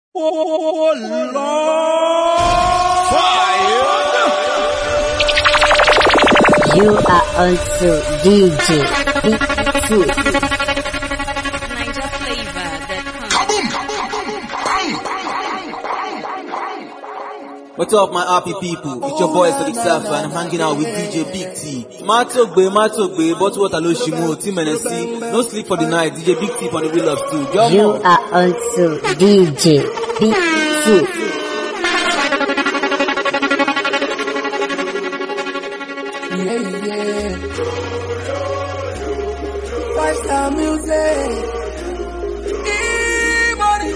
Oh Lord! You are onto DJ Big Food. What's up, my happy people? It's your boy Sadiq Safa and I'm hanging out with DJ Big T. Matogbe, but what alo shimo, Team NSC. No sleep for the night. DJ Big T on the wheel of steel. You are onto DJ Big Food. Yeah. 5-star music. E-money.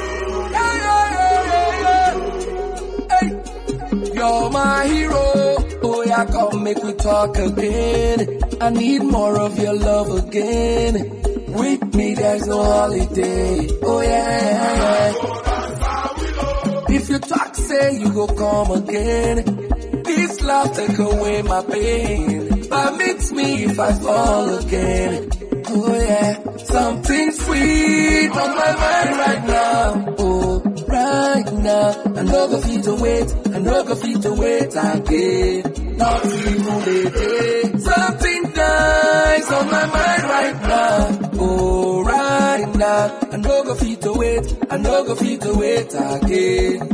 Hey. You're my hero. Oh yeah, come make we talk again. I need more of your love again. With me there's no holiday. Oh yeah. If you talk, say you go come again. This love take away my pain. Permit me if I fall again. Oh yeah, something sweet on my mind right now. Oh, right now. I no go fit to wait. I no go fit to wait again. Not even a day. Something nice on my mind right now. Oh, right now. I no go fit to wait. I no go fit to wait again.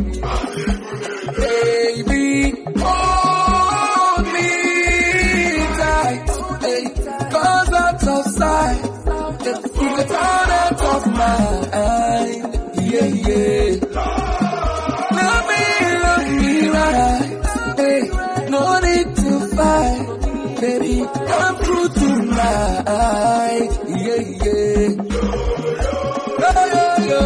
Baby, hold me tight, hey, 'cause out of sight, you can turn out of mind, yeah. Love me right, hey, no need to fight, baby, come through tonight, yeah. Yo.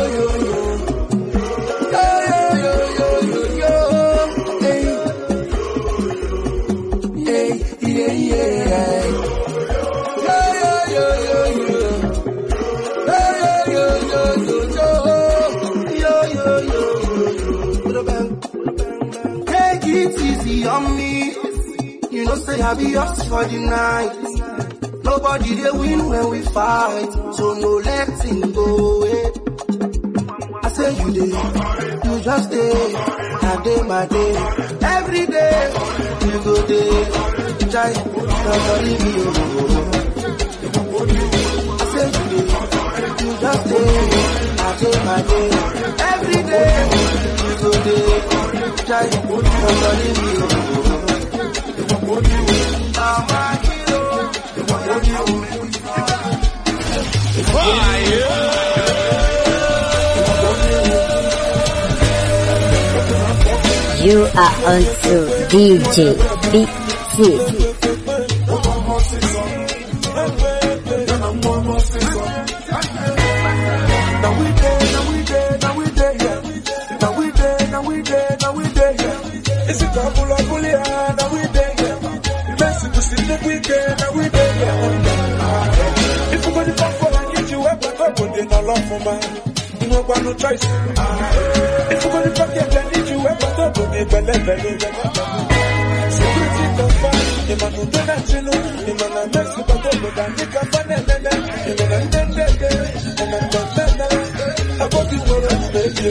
Take it easy on me. You know, say I be yours for the night. Nobody they win when we fight, so no letting go away. I say you just day, I day my day. Every day, you go day. Try, don't leave me alone. I say you just day, I day my day. Every day, you go day. Try, don't leave me alone. I'm my hero. You are onto DJ Big Food. It's a couple of bully and we there. Messing to see the weekend and we there. If you want to come for I need you up, I put in a lot for man. You know what no choice. If you want to forget I need you up, I put in a belly. Security can find the man who did that, you know. The man I mess with, but don't look at me, can find it. I got this for us, baby.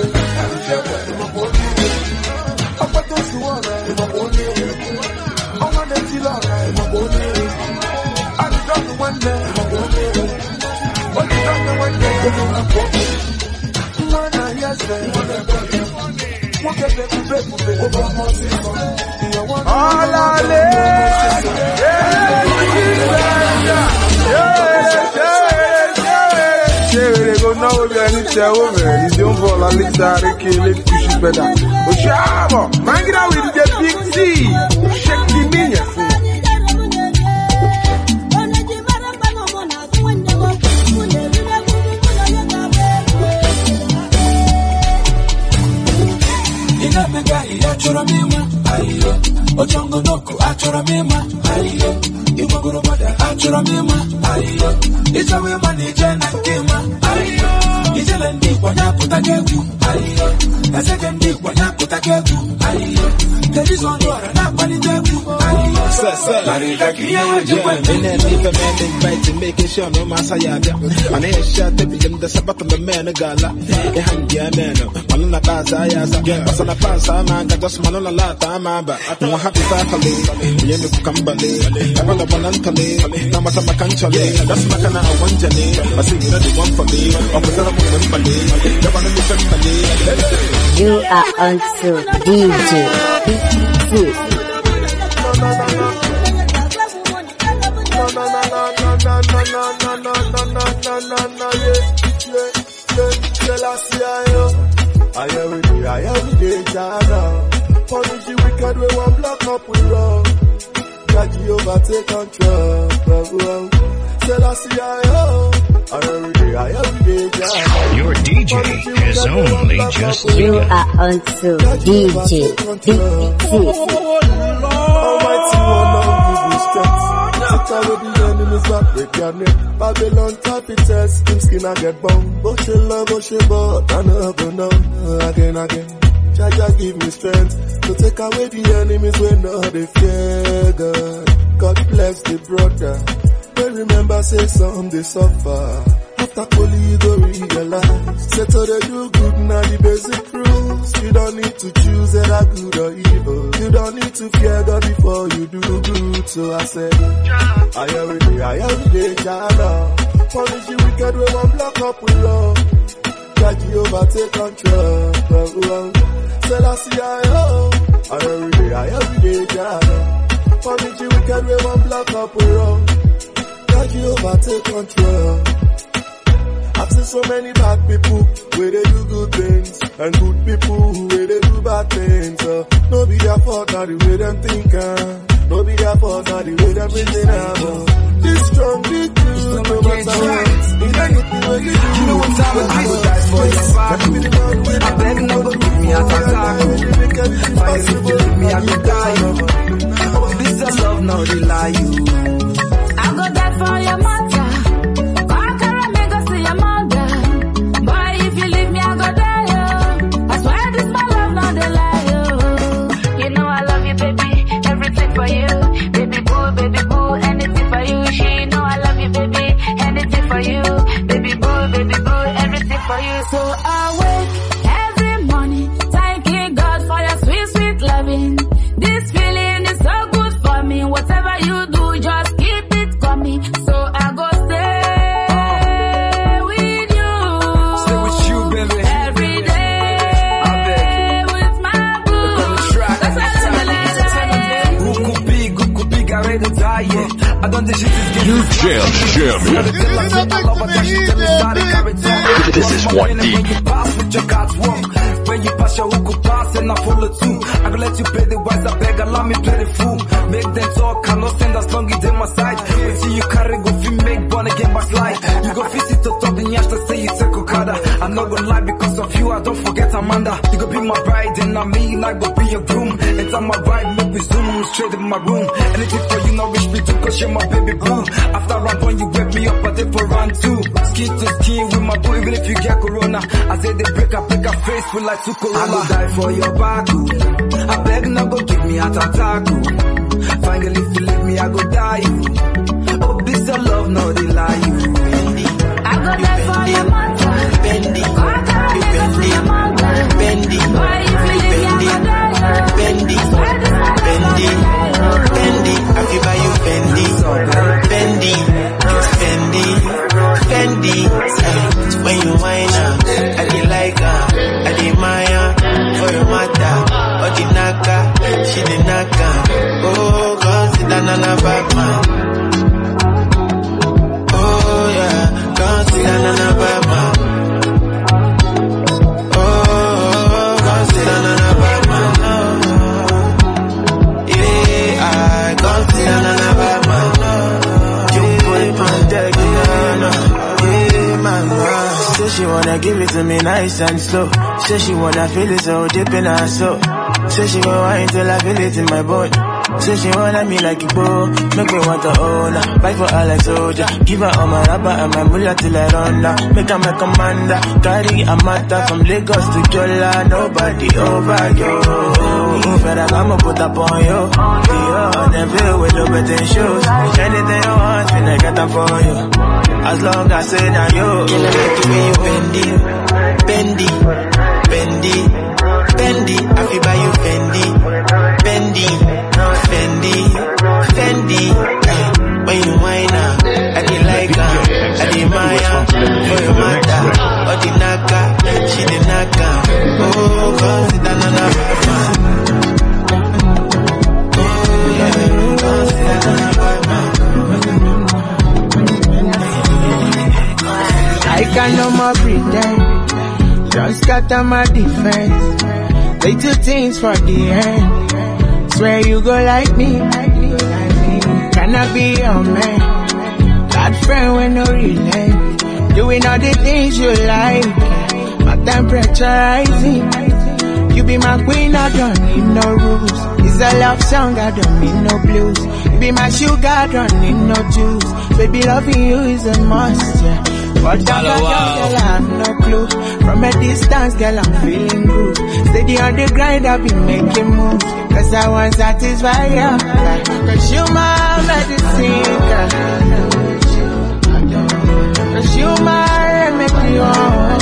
Making sure no matter ya. And I shot the bill, the Sabbath of the man, a gala. The hand, yeah, man. yeah. But on the past, I'm just man on a lot, I'm happy family. Yeah, me kukambale. I'm on the banantale. Now my time I can't chale. That's my kind of one journey. I say you know the one for me. I'm with them when Bali. You wanna be family. You are on to DJ BT. I every day, Jana. Punish the wicked when one block up with wrong. God Jehovah take control. I every day, Jana. Your DJ is only just You are on to DJ BT. Almighty one, now give me strength. Take away the enemies back, break your neck. Babylon top it test, skin skin I get bomb. But she love, but she bought, I never know. Again. Jaja give me strength to take away the enemies when no they fear God. God bless the brother. But remember, say some they suffer. After Koli, you go realize. Say to they do good, now the basic rules. You don't need to choose either good or evil. You don't need to fear God before you do good. So I say, I every day, Jana. Punish the wicked when one block up with love. God Jehovah take control. Selassie, I every day, Jana. Punish the wicked when one block up with love. God Jehovah take control. I've seen so many bad people where they do good things, and good people where they do bad things. No be their fault, not the way them think. No be their fault, not the way them reason. This strong, this good, no matter what. In anything where you do, you know what time I go die for your back. I beg no go give me a attack. If you give me a good die. This is love, no they lie you. I go die for your mother. So I wake every morning, thanking God for your sweet, sweet loving. This feeling is so good for me. Whatever you do, just keep it coming. So I go stay with you. Stay with you, baby. Every day with my boo. That's who could be, got ready to die, yeah. I don't think she's You jam. This is one deep. When you pass with your God's walk, when you pass your hook pass and I follow too. I will let you play the wise, I beg, allow me play the fool. Make them talk, I no stand as long as they my side. When see you carry go feel make born again backslide. You go visit to top the yash to say you take Okada. I no go lie because of you, I don't forget Amanda. You go be my bride and I mean I go be your groom. Enter my ride, make me zoom straight in my room. Anything for you, no reach me to cause you're my baby boo. After round one, you wake me up, I did for round two. Skin to skin with my boo, even if you get corona. I say they break a face with like two corona. I go die for your back, I beg no go give me heart attack. Finally if you leave me, I go die. Oh, this a love, no they lie you. I go die for your mother. Bendy, I feel by you Bendy. When you whine up, I dey like her, I dey Maya for your mother. Or the naka, she the naka. Oh, consider Nana Batman. Oh yeah, consider Nana Batman. Oh, consider Nana Batman. Yeah, I consider Nana Batman. You put it on deck, say she wanna give it to me nice and slow. Say she wanna feel it so deep in her soul. Say she gon' wine till I feel it in my bone. Say she wanna me like a bow. Make me want to own her. Fight for all like soldier. Give her all my rubber and my mullah till I run down. Make her my commander. Carry a matter from Lagos to Jola. Nobody over you. I'ma put up on you. On every with no better shoes. Anything you want, finna get them for you. As long as I say that you. Kill it the way you bendy. Fendi, I feel buy you Fendi. Fendi, Fendi, Fendi. When you whine up, I did like her, I did Maya, for your mother, or the Naka, she the Naka. Oh, cause it's another man. Oh, yeah, cause it's another man. I can no more pretend, just scatter my defense. They do things for the end. Swear you go like me. Can I be your man? That friend with no relent. Doing all the things you like. My temperature rising. You be my queen, I don't need no rules. It's a love song, I don't need no blues. You be my sugar, I don't need no juice. Baby, loving you is a must, yeah. But that girl, I have no clue. From a distance, girl, I'm feeling good. Steady on the grind, I've been making moves. Cause I want satisfy you. Cause you my medicine, girl. Cause you my remedy, oh.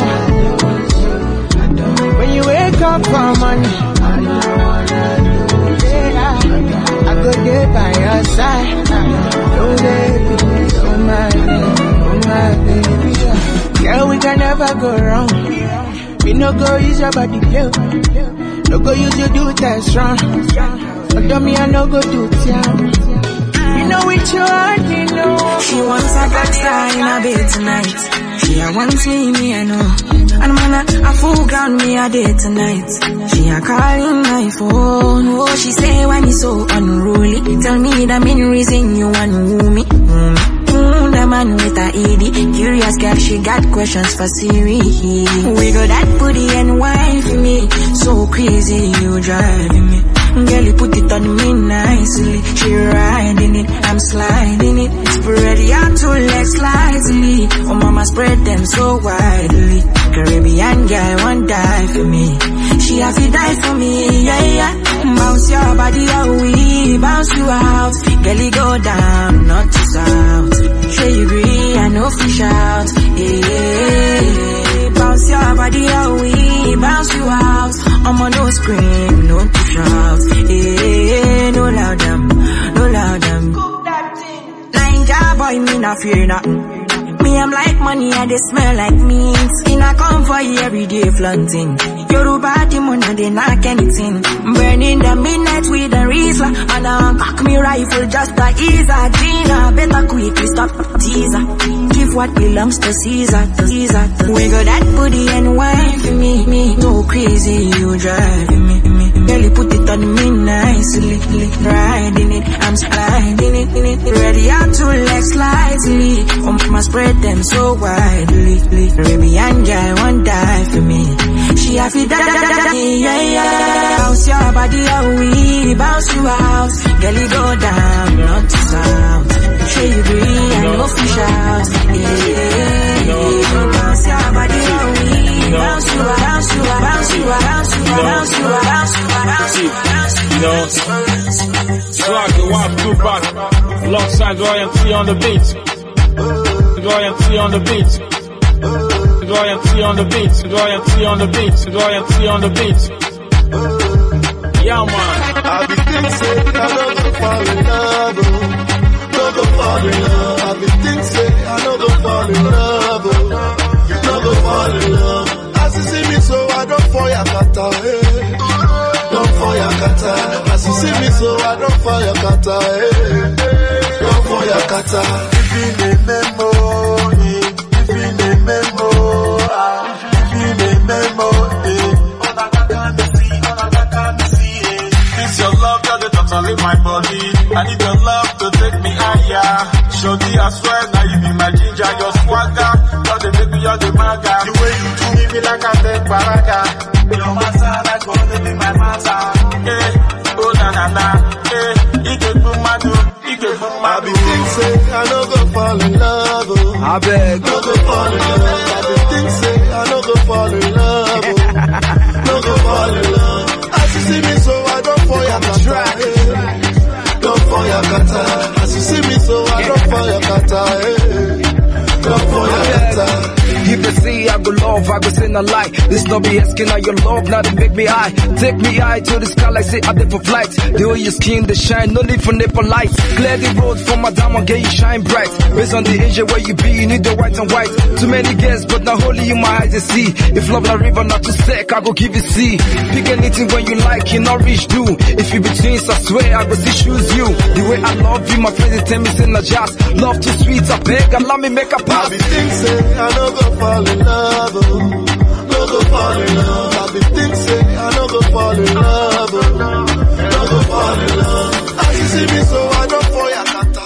When you wake up for money, I go there by your side. Oh baby, oh my baby. Girl, we can never go wrong. We no go use your body, girl. No go use your do test wrong. But tell me I no go do town. You know which one, you know. She wants a gangster in a bed tonight. She a want see me, I know. And man, a full ground me a day tonight. She a calling my phone. Oh, she say why me so unruly. Tell me the main reason you want woo me. The man with a ED. Curious girl, she got questions for Siri. Wiggle that booty and wine for me. So crazy, you driving me. Girl, you put it on me nicely. She riding it, I'm sliding it. Spread your two legs slightly. Oh mama, spread them so widely. Caribbean girl won't die for me. She have to die for me, yeah, yeah. Bounce your body out, we bounce you out. Girl, you go down, not to south. Sure you agree, I know fish out. Yeah. Bounce your body out, we bounce you out. I'm on no scream, no to shout. Yeah, no loud them, no loud them. Ninja boy, me not fear nothing. Me, I'm like money and they smell like meat. Skin I come for you every day flaunting. Yoruba demon they knock anything. Burning the midnight with a Riesler. And cock me rifle just to ease a Gina. Better quickly stop teaser. Give what belongs to Caesar, to Caesar. Wiggle that booty and wine for me. Me, no crazy, you driving me. Girl, you put it on me nicely. Riding it, I'm sliding it. Ready out to legs slightly. My spread them so widely. Caribbean girl won't die for me. She have to die, yeah, yeah. Bounce your body out, we bounce you out. Girl, you go down, not to south. Sure you agree, I know fish out. Yeah. Bounce your body out, we bounce you out, bounce you out, bounce you out, bounce you out, bounce you out, bounce you out, bounce you out. Swag the wild Tupac, alongside Royalty on the beat. Royalty on the beat. Royalty on the beat. Royalty on the beat. Royalty on the beat. Yeah, man. I be thinking, I don't go fall in love. Don't go fall in love. I be thinking, I don't go fall in love. Don't go fall in love. As you see me, so I don't fall your kata. Don't fall your kata. As you see me, so I don't fall your kata. Don't fall your kata. If you need memo, if you need memo, if you need memo, it's your love that is totally my body. I need your love to take me higher. Shorty, I swear, now you be my ginger, your swagger. You're the baby, you're the maga. The way you do me like I take paraga. Your master, like gonna be my master. Hey, oh na na na. Hey, he can put my do, he can put my do. I be thinking, I no go fall in love. I beg, no go fall in love. I be thinking, I no go fall in love. No go fall in love. As you see me, so I don't fall your kata. Don't fall your kata. As you see me, so I don't fall your kata. Don't fall your kata. If you see I go love, I go say no lie. This no be asking how your love, now to make me high. Take me high to the sky like say I did for flight. The way your skin, they shine, no need for nipple lights. Clear the road for my diamond, get you shine bright. Based on the age where you be, you need the white and white. Too many girls, but not holy in my eyes to see. If love not river, not too sick, I go give you sea. Pick anything when you like, you not reach do. If you be twins, I swear I go see choose you. The way I love you, my friends they tell me say not just love too sweet, I beg, and let me make a pass. I be think say I no go fall in love, no go fall in love. I be think say I no go fall in love, no go fall in love. As you see me so I don't fall ya kata.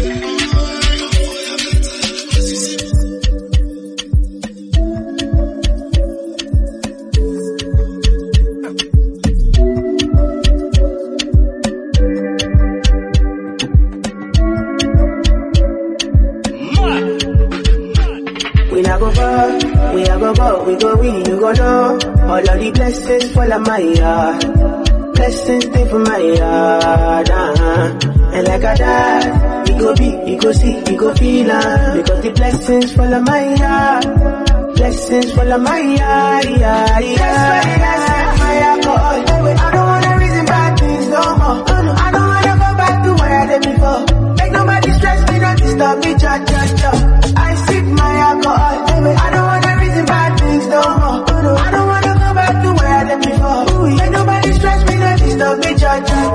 We go win, you go know. All of the blessings fall on my yard. Blessings stay for my yard. And like I died, we go be, we go see, we go feel because the blessings fall on my yard. Blessings fall on my yard. That's why I set my alcohol. I don't wanna reason bad things no more. I don't wanna go back to where I did before. Make nobody stress me, not disturb me, cha. I sip my alcohol. I don't wanna reason bad things no more. I don't wanna go back to where I did before. Make nobody stress me, not disturb me, cha.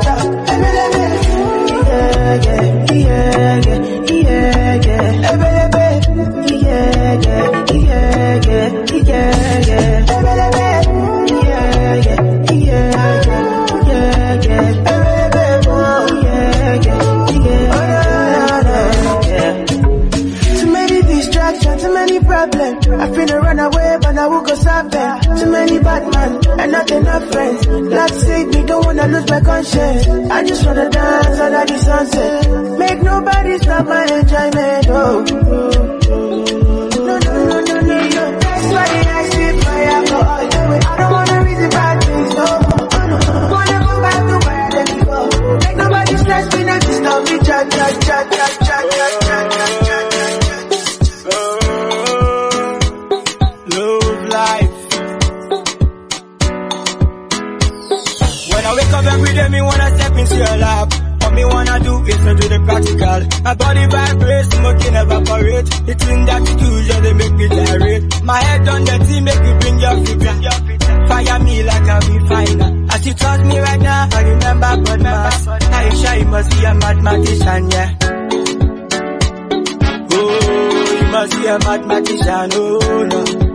I finna run away, but I will go stop them. Too many bad men and not enough friends. Lord save me, don't wanna lose my conscience. I just wanna dance under the sunset. Make nobody stop my enjoyment. Oh, no. That's why I sip my alcohol. I don't wanna reason bad things no more. Wanna go back to where I did before. Make nobody stress me, not disturb me. Cha. Every day me wanna step into your lap. What me wanna do is to do the practical. My body vibrates, smoking evaporate. The thing that you do, yeah, they make me gyrate. My head on the team, make me bring your figure. Fire me like a refiner. As you touch me right now, I remember God mass. Aisha, you must be a mathematician, yeah. Oh, you must be a mathematician, oh no.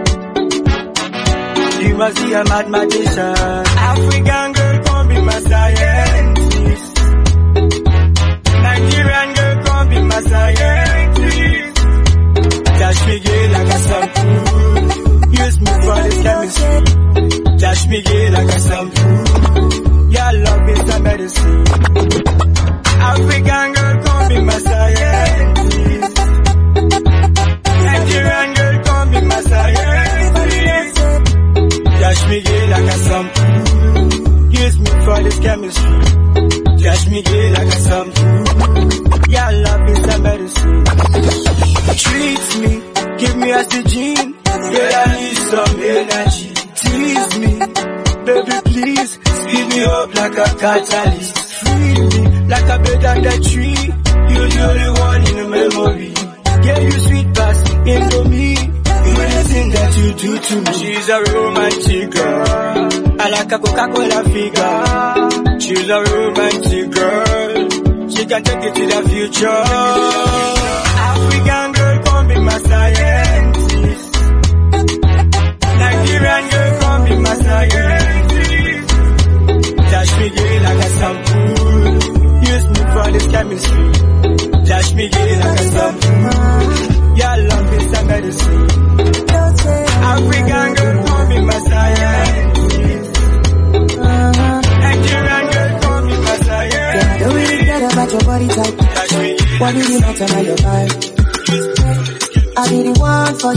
You must be a mathematician. African girl, come be my scientist. Nigerian girl, come be my scientist. Dash me gay like a sample. Use me for the chemistry. Dash me gay like a sample. Your love is a medicine. African girl, come be my scientist. Nigerian girl, come be my scientist. Dash me gay like a sample. Use me for this chemistry. Dash me gay like a sample. Your love is a medicine. Treat me, give me oxygen. Girl, I need some energy. Tease me, baby, please. Speed me up like a catalyst. Free me like a bird on the tree. You're the only one in the memory. Yeah, you sweet pass into me. Anything that you do to me. She's a romantic girl. I like a Coca-Cola figure. She's a romantic girl. She can take it to the future. African girl, come be my scientist. Nigerian girl, come be my scientist. Dash me gay like a sample. Use me for this chemistry. Dash me gay like a sample. Your love is a medicine. African girl, come be my scientist. Nigerian girl, come be my scientist. Don't really care about your body type. What do you matter about your vibe? I be the one for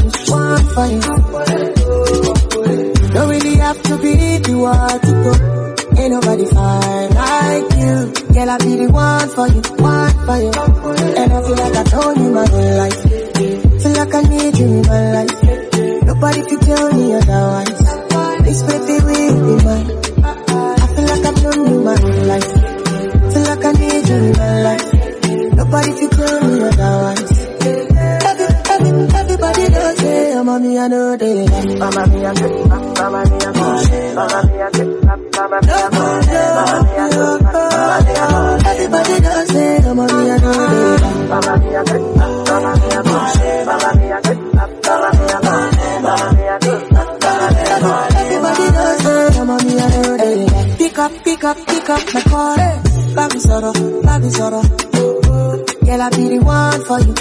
you. Don't really have to be the one to go. Ain't nobody fine like you. Girl, I be the one for you. And I feel like I told you my whole life. Feel like I need you in my life. Nobody can tell me otherwise. This baby will be mine. I feel like I've known you my whole life. Feel like I need you in my life. Nobody can tell me otherwise. Everybody does say, I'm on me, I know they like. Mama me, I'm good. Mama me, I'm good. Mama me, I'm good. Mama me, I'm good. Everybody does say, I'm on me, I know they like. Mama me, I'm good. Mama me, I'm good. Mama me, I'm good. Mama me, I'm good. Mama me, I'm good. Everybody does say, I'm on me, I know they like. Pick up my call. Baby Zoro. Girl, I be the one for you.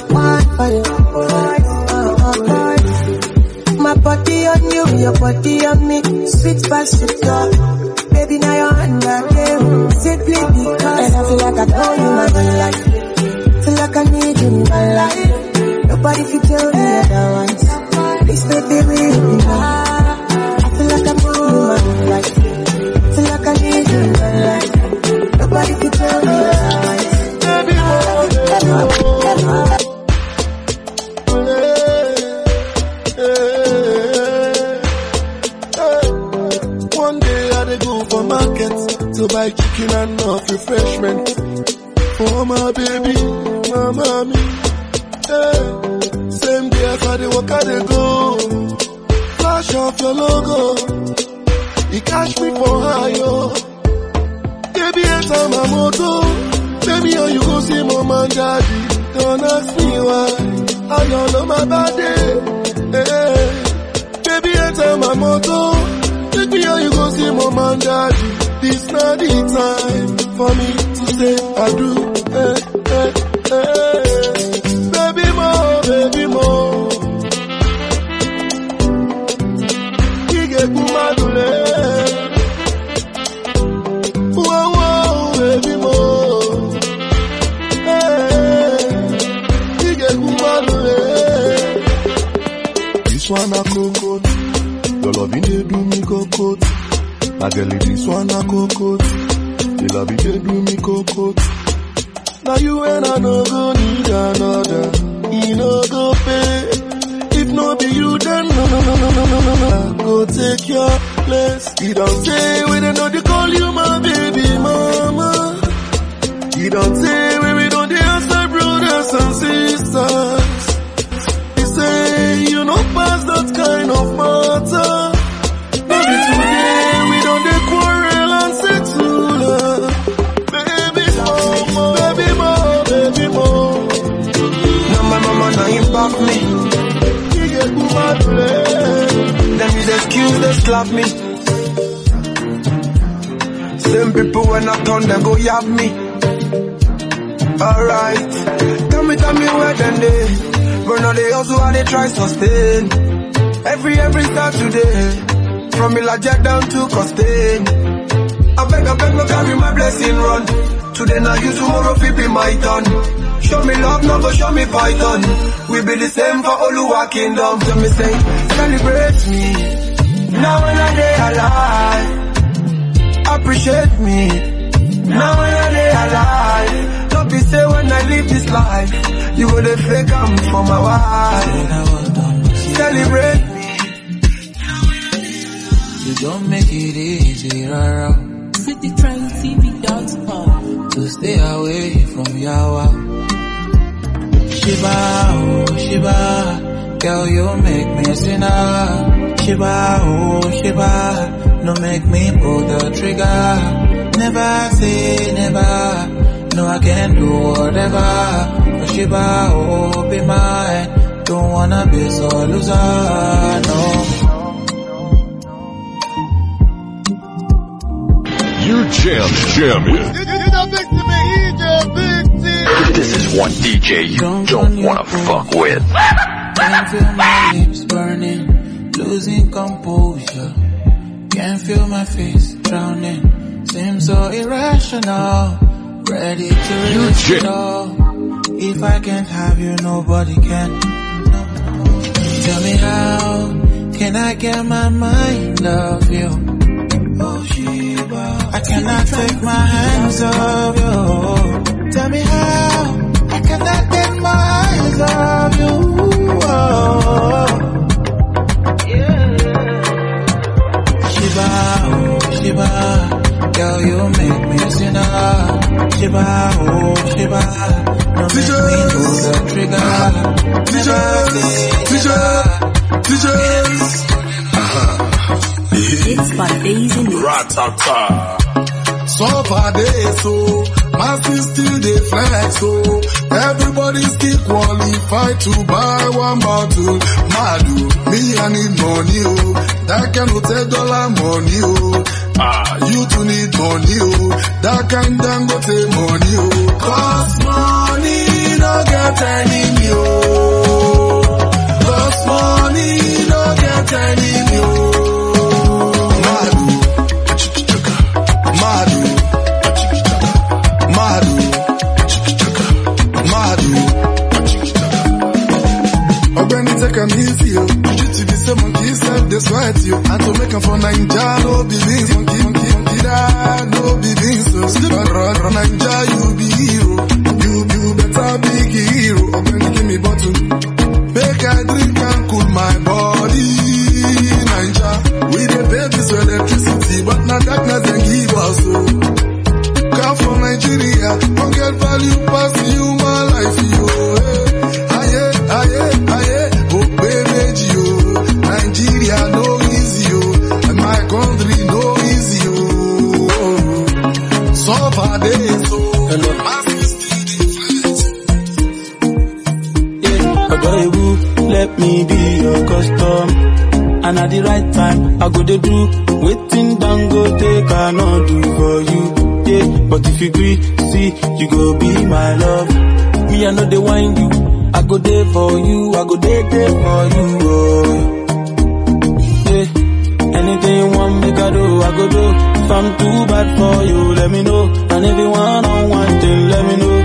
My body on you, your body on me. Sweet by sweet love. Baby, now you're under game. Simply because. And I feel like I know you my whole life. Feel like I need you in my life. Nobody can tell me otherwise. This baby will be mine. I feel like I know you my whole life. Feel like I need you in my life. Nobody can tell me otherwise. Baby, one day I dey go for market to buy chicken and enough refreshment for my baby, my mommy. Same day as I dey walk, I dey go flash off your logo. You catch me for high, yo. Baby, enter my motor. Baby, how you go see mom and daddy? Don't ask me why. I don't know my body. Baby, enter my motor. Baby, how you go see mom and daddy? This not the time for me to say I do. Baby more. You get kumadule. Whoa, baby more. You get kumadule. This one a cocoa. Your loving they do me cocoa. My girl, this one a cocoa. The loving they do me cocoa. Now you and I no go need another. You no go pay. If no be you, then no. Go take your place. You don't say we don't know they call you my baby mama. You don't say we don't answer brothers and sisters. You say you know pass that kind of matter. Maybe today we don't dey quarrel and settle. Baby more. Now my mama now impact me. Them is excuse they slap me. Same people when I turn them go yab me. Alright, tell me where them they. Run all they also how they try sustain. Every Saturday, from Ilaja down to Costain. I beg no carry my blessing run. Today now you, tomorrow fi be my turn. Show me love, no go show me python. We be the same for Oluwa Kingdom. So me say, celebrate me. Now when I day alive, appreciate me. Now when I day alive, don't be say when I live this life, you go to fake I'm for my wife. Celebrate me. You don't make it easy, rara. CityTrendTV.com to stay away from Yawa. Shiba, oh Shiba, girl you make me a sinner. Shiba, oh Shiba, no make me pull the trigger. Never say never, no I can do whatever. For Shiba, oh be mine, don't wanna be so loser, no. You jamming. This is one DJ you don't wanna fuck with. Can feel my lips burning, losing composure. Can feel my face drowning, seems so irrational. Ready to risk it all. If I can't have you, nobody can. Tell me how can I get my mind off you? Oh Shiba, I cannot take my hands off you. Tell me how I cannot take my eyes off you. Oh. girl, you make me sinner. Shiba, oh Shiba, no make me pull the trigger. Teachers. It's for Daisy Mix. Ratata. So far they so, masses still they flex so. Everybody still qualified to buy one bottle. Madu, me I need money oh, that can $10 money oh. You too need money oh, that can Dangote money oh. Cause money no get enemy oh. Cause money no get enemy oh. Take them easy, yo. You to be some monkey, self they sweat you. And to make them for Ninja, no be beans, monkey, that, no be beans. So still run, Ninja, you be hero. You better big hero. Open, give me bottle. Make I drink and cool my body. Ninja, we the babies with electricity, but not darkness and give us. So come from Nigeria, don't get value past human life, yo. Aye. Nigeria no easy oh, and my country no easy oh. So far days so, and the masses still yeah, Adoibu, let me be your custom. And at the right time, I go to do waiting down go take cannot do for you. Yeah, but if you agree, see, you go be my love. Me I know they wind you, I go there for you, I go there for you. Oh. Anything you want me to do, I go do. If I'm too bad for you, let me know. And if you want on one thing, let me know.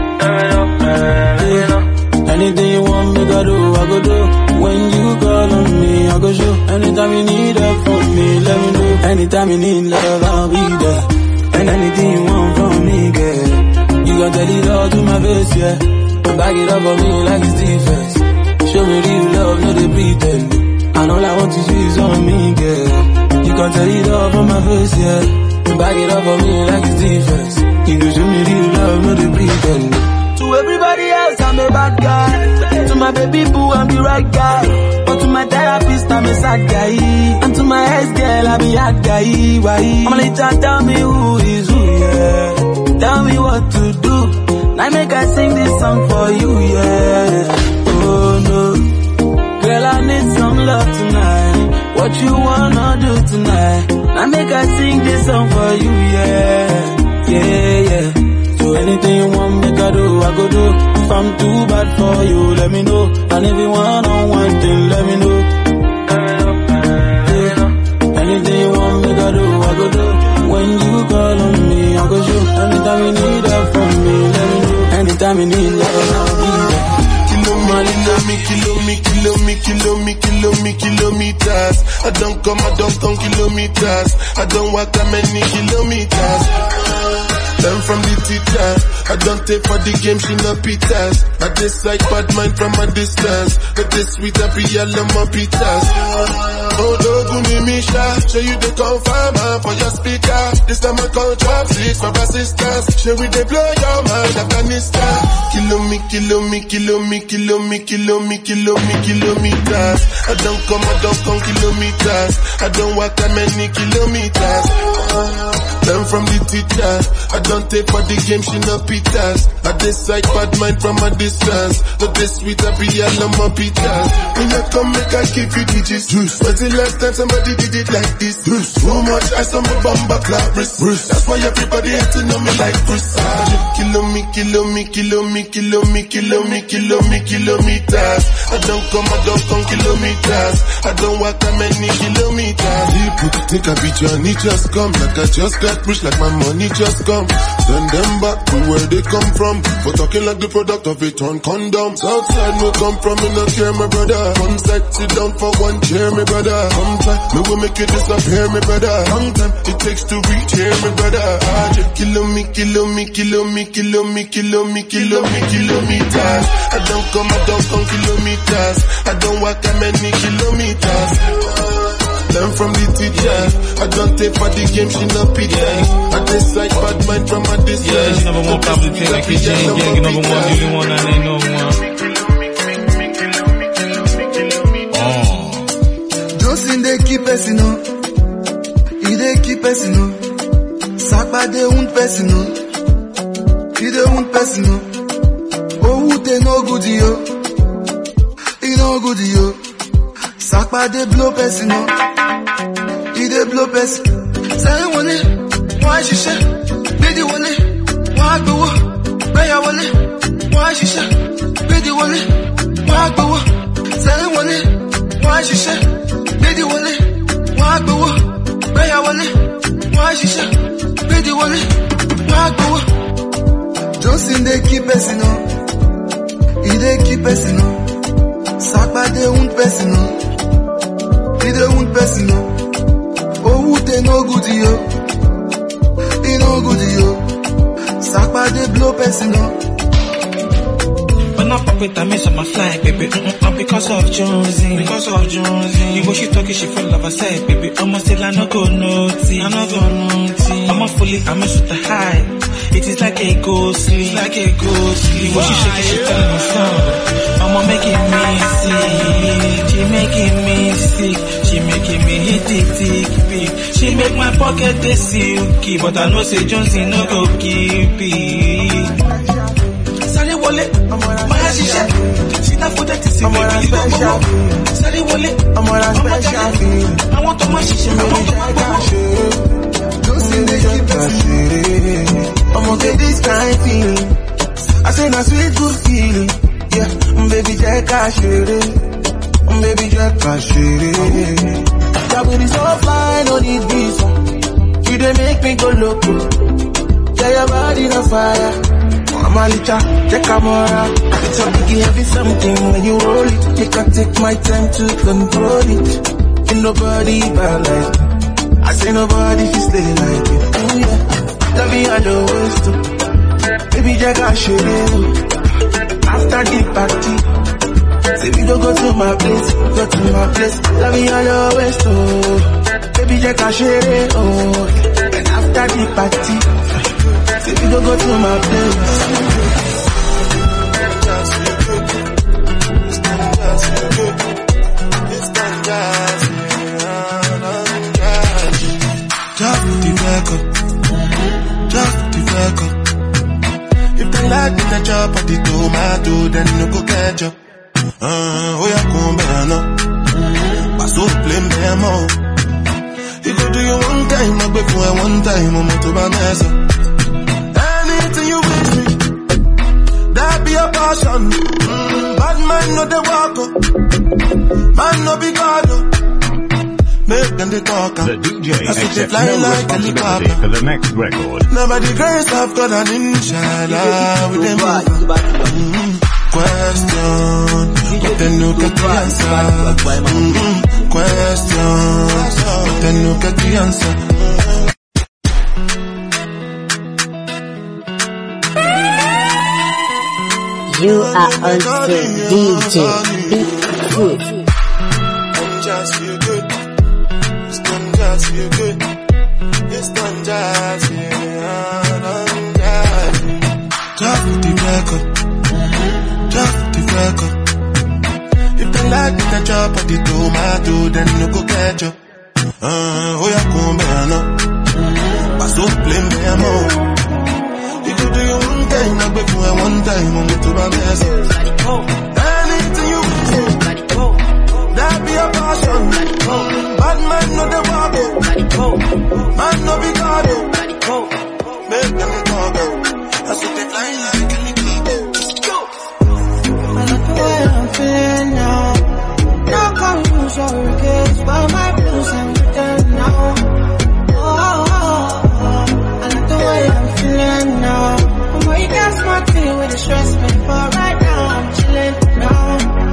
Anything you want me to do, I go do. When you call on me, I go show. Anytime you need help from me, let me know. Anytime you need love, I'll be there. And anything you want from me, girl, you gon' tell it all to my face, yeah. Back it up for me like it's defense. Show me real love, no they pretend. And all I want to see is on me, girl. You can tell it all from my face, yeah. Back it up for me like it's defense. You can show me real love, no they pretend. To everybody else, I'm a bad guy. To my baby boo, I'm the right guy. But to my therapist, I'm a sad guy. And to my ex-girl, I'm a hard guy. Why? I'ma let you tell me who is who, yeah. Tell me what to do. Now make I sing this song for you, yeah. Oh no. Girl, I need some love tonight. What you wanna do tonight? Now make I sing this song for you, yeah. So anything you want me to do, I go do. If I'm too bad for you, let me know. And if you want on one thing, let me know. Yeah. Anything you want me to do, I go do. When you call on me, I go show. Anytime you need help from me, let me know. Anytime you need love, I'll be there. Kilometers. I don't come kilometers. I don't walk that many kilometers. Learn from the teacher. I don't take for the game, she no pitas. I dislike bad mind from a distance. But this sweet I be all of my pitas. Oh, Doguni Misha, show you the confirm for your speaker. This time I call drop 6 for assistance. Show we they blow your mind, Afghanistan. Kilometers. I don't come kilometers. I don't walk that many kilometers. Learn from the teacher. I don't take for the game, she no pitas. I dislike bad mind from a distance. But this sweet I be all of my pitas. When I come make I give you digits. When's the last time somebody did it like this? Too much ice on my bumper clap wrist. That's why everybody has to know me like Chris. Kilometers. I don't come kilometers. I don't walk that many kilometers. People think I be Johnny just come. Like I just got rich, like my money just come. Send them back to where they come from. For talking like the product of a torn condom. Outside no come from, me not care, my brother. One side, sit down for one chair, my brother. Come time, me will make you disappear, my brother. Long time it takes to reach here, my brother. Kilometers. I don't come kilometers. I don't walk that many kilometers. learn from the teacher. I don't take for the game, she no pity. I decide bad mind from a distance. Yeah, she never want to take like a Jane gang, you never want to do one and ain't no one. Josin they keep person on. He they keep person on. Sakba they won't person on. He they won't person on. Oh, who they no good yo. He no good yo. Sakba they blow person on. He they blow person. Say one it. Why she say? Baby one it. Why go? Where you want it? Why she say? Baby one it. Why go? Say one it. Why she say? Baby one it. Why go? Where you want it? Why she say? Baby one it. Why go? Josin they keep person on. He they keep person on. Sakba they won't person on. He they won't person on. Oh, who they no good yo. He no good yo. Sakba they blow person on. When I pop it, I miss on my flight, baby. Not because of Jonesy. Because of Jonesy. The way she talking, she full of herself, baby. I'ma still I no go naughty. I no go naughty. I'ma fully, I'ma shoot the high. It is like a ghost sleep. It's like a ghost sleep. When she shaking, she telling me sound. I'ma making me sick. She making me sick. She making me hit it, tick. She make my pocket the silky, but I know say Jonesy no go keep it. Sally wallet, my shisha. She not for that to see me. Sally wallet, I'm on a special feel. I want to my shisha. I want to my Jonesy they keep it. I'ma get this kind feeling. I say na sweet good feeling. Yeah, baby Jack I share it. Baby Jack I share it. That booty so fly, no need visa. You dey make me go loco. Yeah, your body on fire. I'm a licha, check a mora. It's a biggie heavy something when you roll it. Make I take my time to control it. Ain't nobody bad like it. I say nobody fi stay like it. Oh yeah, love me all the ways too. Baby Jack I share it. After the party, say we don't go to my place, go to my place. Love me all the ways too. Baby Jack I share it. Oh, and after the party, say we don't go to my place. Just the record. Just the record. If they like me the chop of the tomato, then no go catch up. Oh yeah, come back now. I so blame them all. You go do you one time, I beg for one time, I'm to my mess up. Anything you wish me, that be a passion. Bad man no they walk up, man no be God up. Make them they talk up. The DJ I see they accepts fly no like responsibility for the next record. Never the grace of God and inshallah with them question, but then look at the answer. Question, but then look at the answer. You are also DJ Bigfoot. Just feel good. It's done just feel good. It's done just just the record. Just the record. If they like me the chop of the tomato, then no go catch up. Oh yeah, come back now. I so blame them all. You could do your own time, I beg for one time, I'm to my mess up. Anything you say, that be a passion. Bad man no they walk it. Man no be God. Make them talk out. I see they fly like a helicopter. I like the way I'm feeling now. No confusion, regrets, but my blues I'm done now. I like the way I'm feeling now. Boy, you got smart me with the stress, but right now I'm chilling now.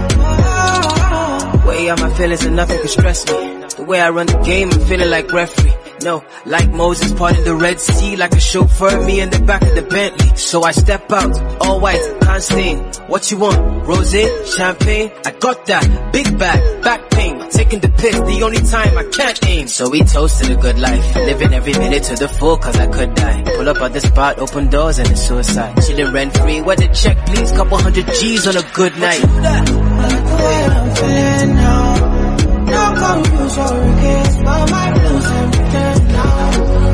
Way out my feelings and nothing can stress me. The way I run the game, I'm feeling like referee. No, like Moses parting the Red Sea, like a chauffeur, me in the back of the Bentley. So I step out, all white, can't stain. What you want? Rosé, champagne? I got that. Big bag, back pain. taking the piss, the only time I can't aim. So we toasted a good life, living every minute to the full cause I could die. Pull up at the spot, open doors and it's suicide. Chillin' rent free, where the check please, couple hundred G's on a good night. I like the way I'm feeling now. No confusion or regrets, but my blues and return now.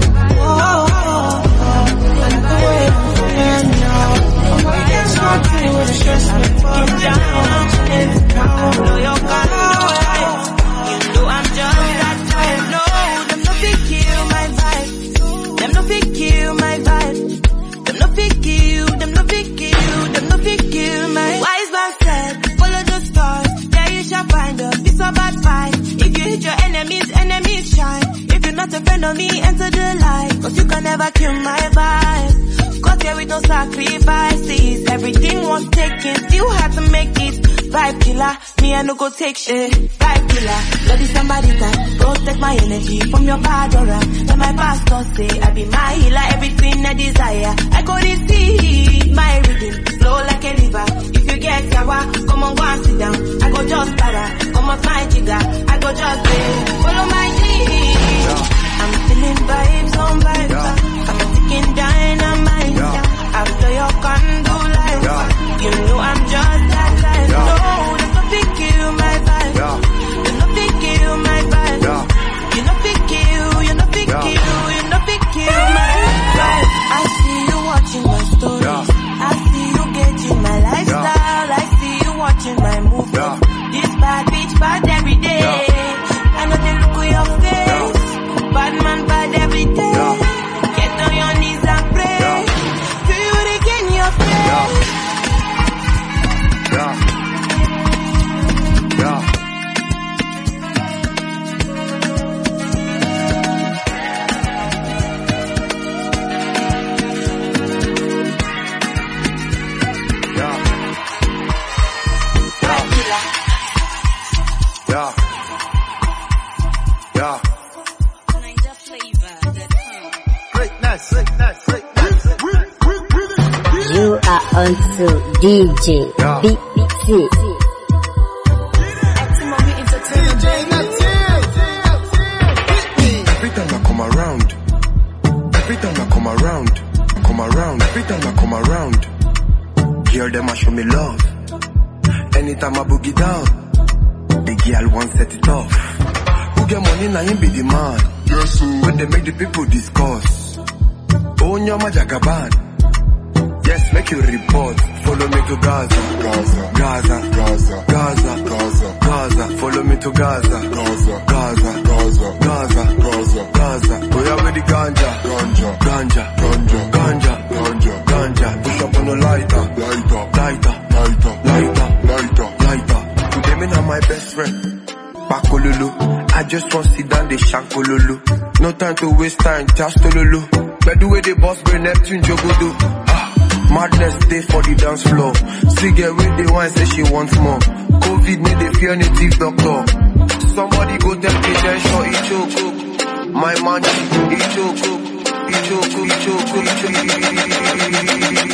I like the way I'm feeling now. There's nothing with stress me for down. I blow your color, you know I'm just that type. No, them no fit kill my vibe. Them no fit kill my vibe. Them no fit kill, them no fit kill, them no fit kill my wise man said, follow the stars, there you shall find us. It's a bad fight. If you hit your enemies shine. If you're not a friend of me, enter the light. Cause you can never kill my vibe. Got here with no sacrifices. Everything was taken, still had to make it. Vibe killer, me I no go take shit. Vibe killer, bloody somebody that protect my energy from your bad aura. Then my pastor say I be my healer, everything I desire. I go receive my rhythm, flow like a river. If you get sour, come on go and sit down. I go just para, come on my jigger. I go just follow my dream. I'm feeling vibes on vibes. I'm a ticking dynamite. After your candle light, you know I'm just that type. No, there's nothing kill my vibe. There's nothing kill my vibe. You know big kill, you know big kill, you know big kill my vibe. I see you watching my stories. I see you getting my lifestyle. I see you watching my movement. This bad bitch bad every day. I know they look at your face. Bad man bad every day. Get on your knees and pray. Feel it again in your face. You are on to DJ BC. Every time I come around, every time I come around, every time I come around, hear them a show me love. Anytime I boogie down, the girl won't set it off. Who get money now him be the man. Yes, when they make the people discuss. Oh, nyama jagaban. Yes, make you report. Follow me to Gaza. Gaza. Gaza. Gaza. Gaza. Gaza. Gaza. Follow me to Gaza. Gaza. Gaza. Gaza. Gaza. Gaza. Gaza. Go out with the ganja. Ganja. Ganja. Ganja. Ganja. Ganja. Ganja. Push up on the lighter. Lighter. Lighter. Lighter. Lighter. Lighter. Lighter. Today me now my best friend. Pakololo. I just want to sit down the shankololo. No time to waste time. Just tololo. But the way the boss bring Neptune Jogodo. Madness stay for the dance floor. See get with the wine say she wants more. COVID need a fear native doctor. Somebody go tell patient sure he choke. My man he choke. He choke. He choke. He choke.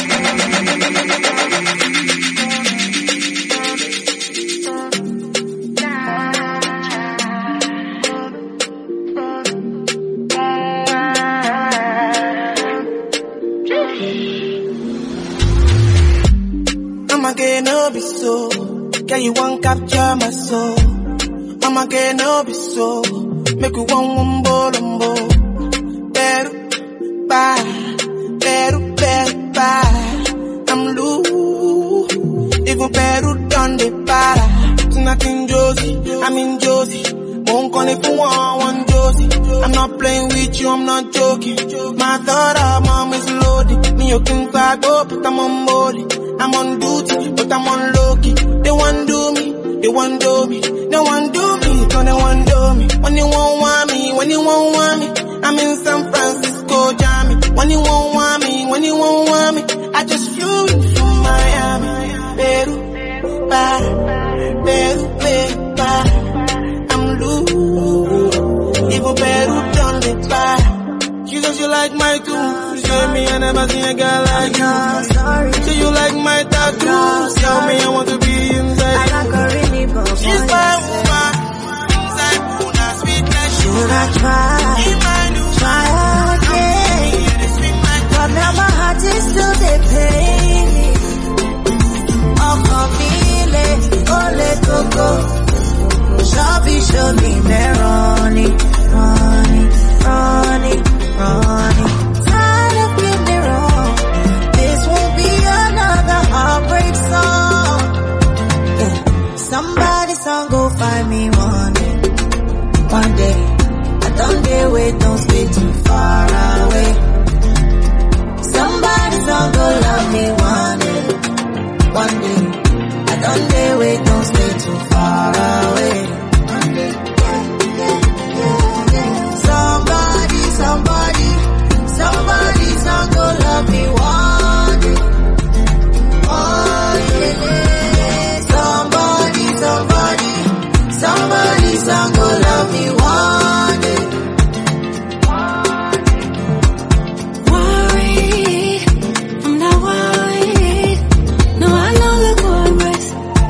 I'ma get no be so. Girl, you won't capture my soul. I'ma get no be so. Make you one bolombo. Beru, bye. I'm loose. Even Peru done the para. Tonight in Josie, I'm in Josie. Won't call it for one Josie. I'm not playing with you, I'm not joking. My thought of mom is loaded. Me you can flag up, but I'm on board. I'm on duty, but I'm on low-key. They want do me, they want do me. They want do me, so they want do me. When you won't want me, when you won't want me. I'm in San Francisco, Jammy. When you won't want me, when you won't want me. I just flew in from Miami. Peru, para. I'm loose. Even Peru done the para. She says you like my tune. She said me I never seen a girl like you. Say you like my tattoo. Tell me I want to be inside. She's my woman. Should I try again? But now my heart is still the pain. Ọkàn mi le, ó le koko. Show me me running. Tired of being wrong. This won't be another heartbreak song. Yeah. Somebody song go find me one day. I don't dare wait, don't stay too far away. Somebody song go love me one day. I don't dare wait, don't stay too far away. Somebody song go love me one day. Oh yeah. Somebody song go love me one day. Worried, I'm not worried. No, I know the good rest.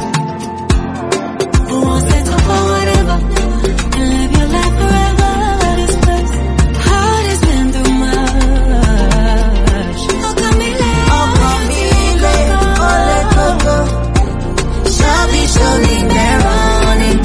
Who wants to go for whatever and live your life forever at this place? Heart has been through much. Oh, come me late, ole coco. Show me there running.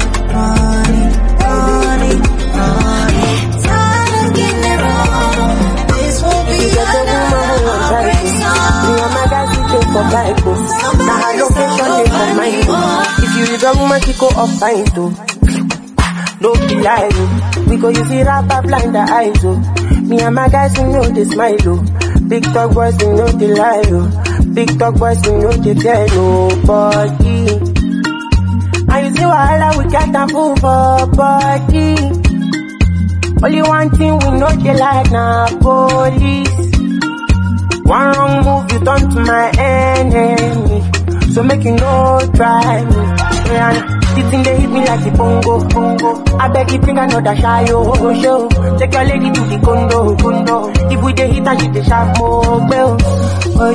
Tired of getting it wrong. This won't be another heartbreak song. Me and my guys, we take for Bible. Now her location is for mine. If you leave a woman, she go off fine too. Don't be lying. We go use it up, blind the eyes. Me and my guys, we know they smile. Big talk boys, we know they lie. Big talk boys, we know they tell nobody. And you see wahala, we got a fool for body. Only one thing we know they like now, police. One wrong move, you turn to my enemy. So make you no try me. And the thing they hit me like the bongo. I beg you bring another shy show. Take your lady to the condo. If we dey hit and you dey sharp more bell. Oh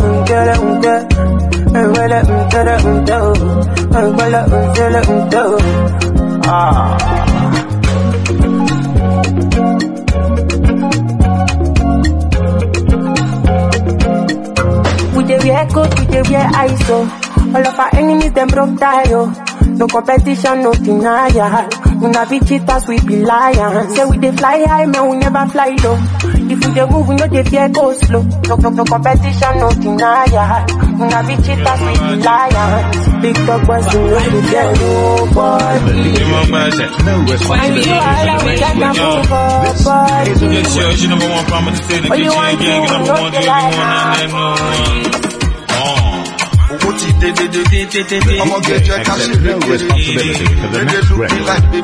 we dey wear coat, we dey wear ISO. All of our enemies them broke tie. No competition, no denial. We not be cheaters, we be lions. Say we dey fly high, man, we never fly low. If we dey move, we know they fear go slow. No competition, no denial. We not be cheaters, we be lions. Big dog boys, we know they fear nobody. And you all we got that move up, boy. She number one promise to say the kitchen gang, number one do everyone I'ma get your cash in the responsibility for the next record.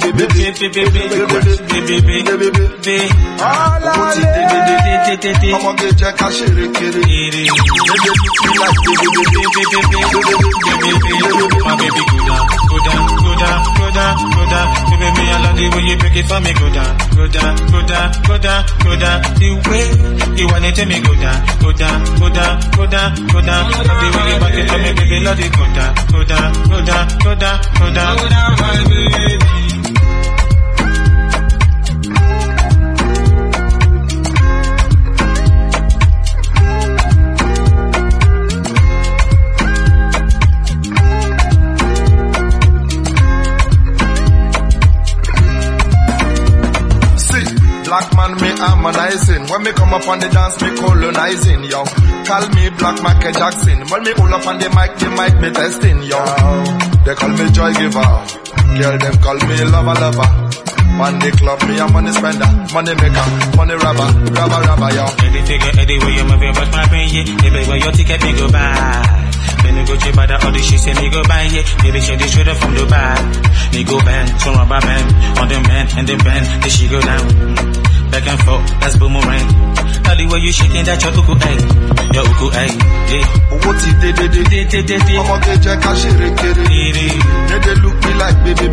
I'ma get your cash in the my baby, go down. Baby, me, I love the way you break it for me. Go down. The way you want it to me, go down. Love the way you back it for me, baby, love it. Go down, my baby. Black man, me harmonizing. When me come up on the dance, me colonizing, yo. Call me Black Michael Jackson. When me pull up on the mic me testing, yo. They call me joy giver. Girl, them call me lover. Man, they club me a money spender, money maker, money robber, yo. Any figure, any way you move it, what's my pain, yeah. Baby, where your ticket, me go buy. Then me go check by the all the shit, say me go buy, yeah. Baby, show this straight up from Dubai. Me go band, some rubber band, on the man, and the band, then she go down. Back and forth, that's boomerang. Now the way you shaking that your uku egg, yeah. What it did, I'ma get your cash in the they look me like baby.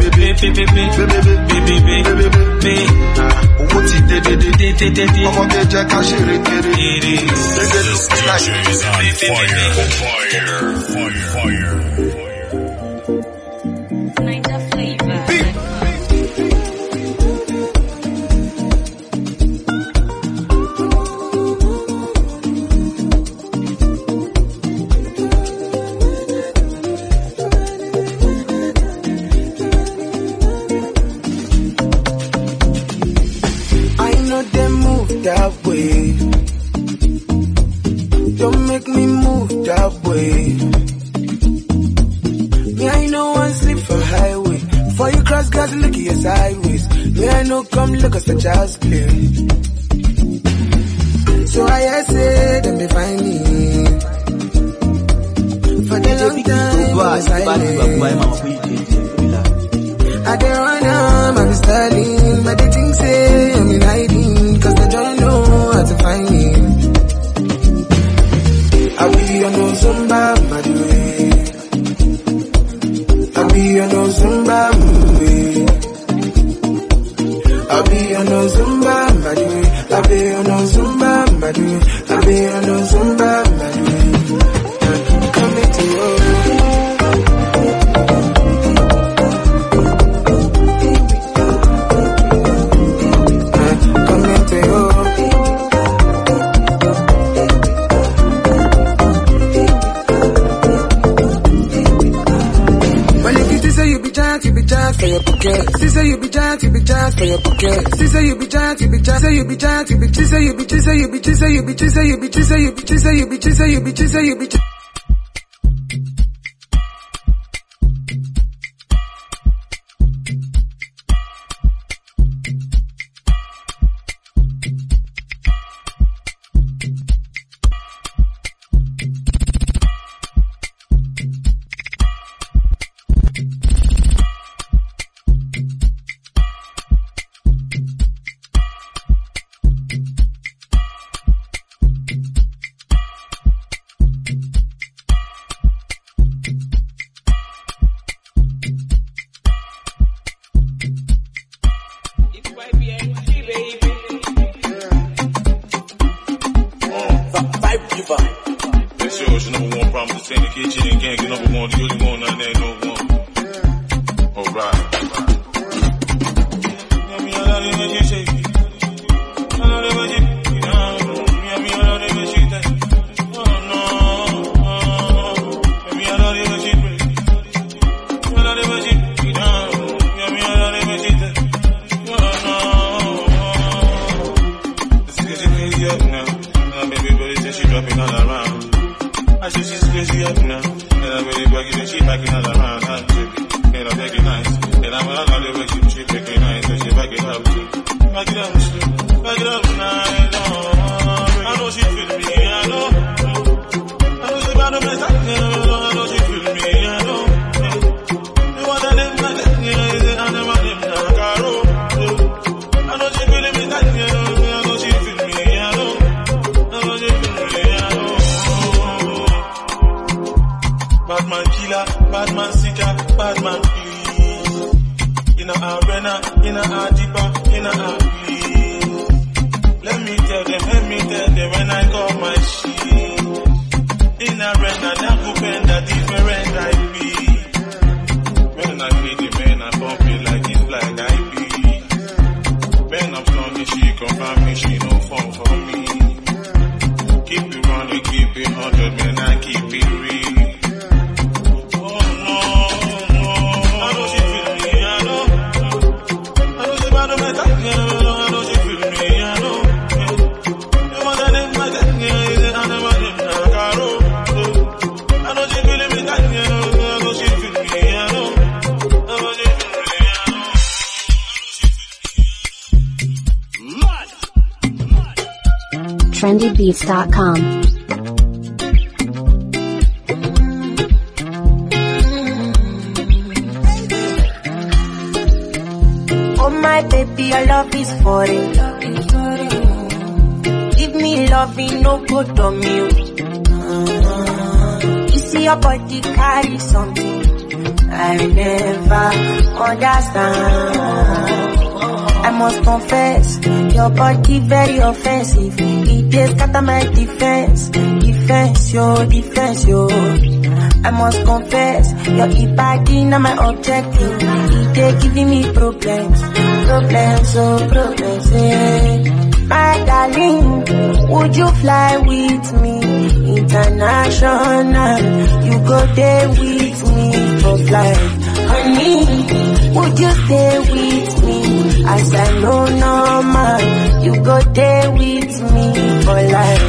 What it did, I'ma get your cash in the they look me like fire. that way. Don't make me move that way. Me, I know one sleep for highway. Before you cross, guys, look at your sideways. Me, I know come look at such child's play. So I say, them they find me. For the long time, I don't run I'm styling, but they think say I'm in hiding, cause they don't know how to find me. I be on no Zumba, by the way. I be on no Zumba, way. I be on no Zumba, by the way. I be on no Zumba, by the way. I be on no Zumba, by the way. Come into you. For your pocket. Sister, you be giant for your pocket. Sister, you be giant, you be giant, say you be giant, you be sister, you be sister, you be sister, you be sister, you be sister, you be sister, you be sister, you be sister, you be. trendybeats.com. Oh my baby, your love is foreign. Give me loving, no good on me. You see your body carry something I never understand. I must confess, your body very offensive. It is scatter my defense, yo. I must confess, your body not my objective. It is giving me problems, eh. My darling, would you fly with me international? You go there with me for flight, honey. Would you stay with me? I said no man, you go there with me for life.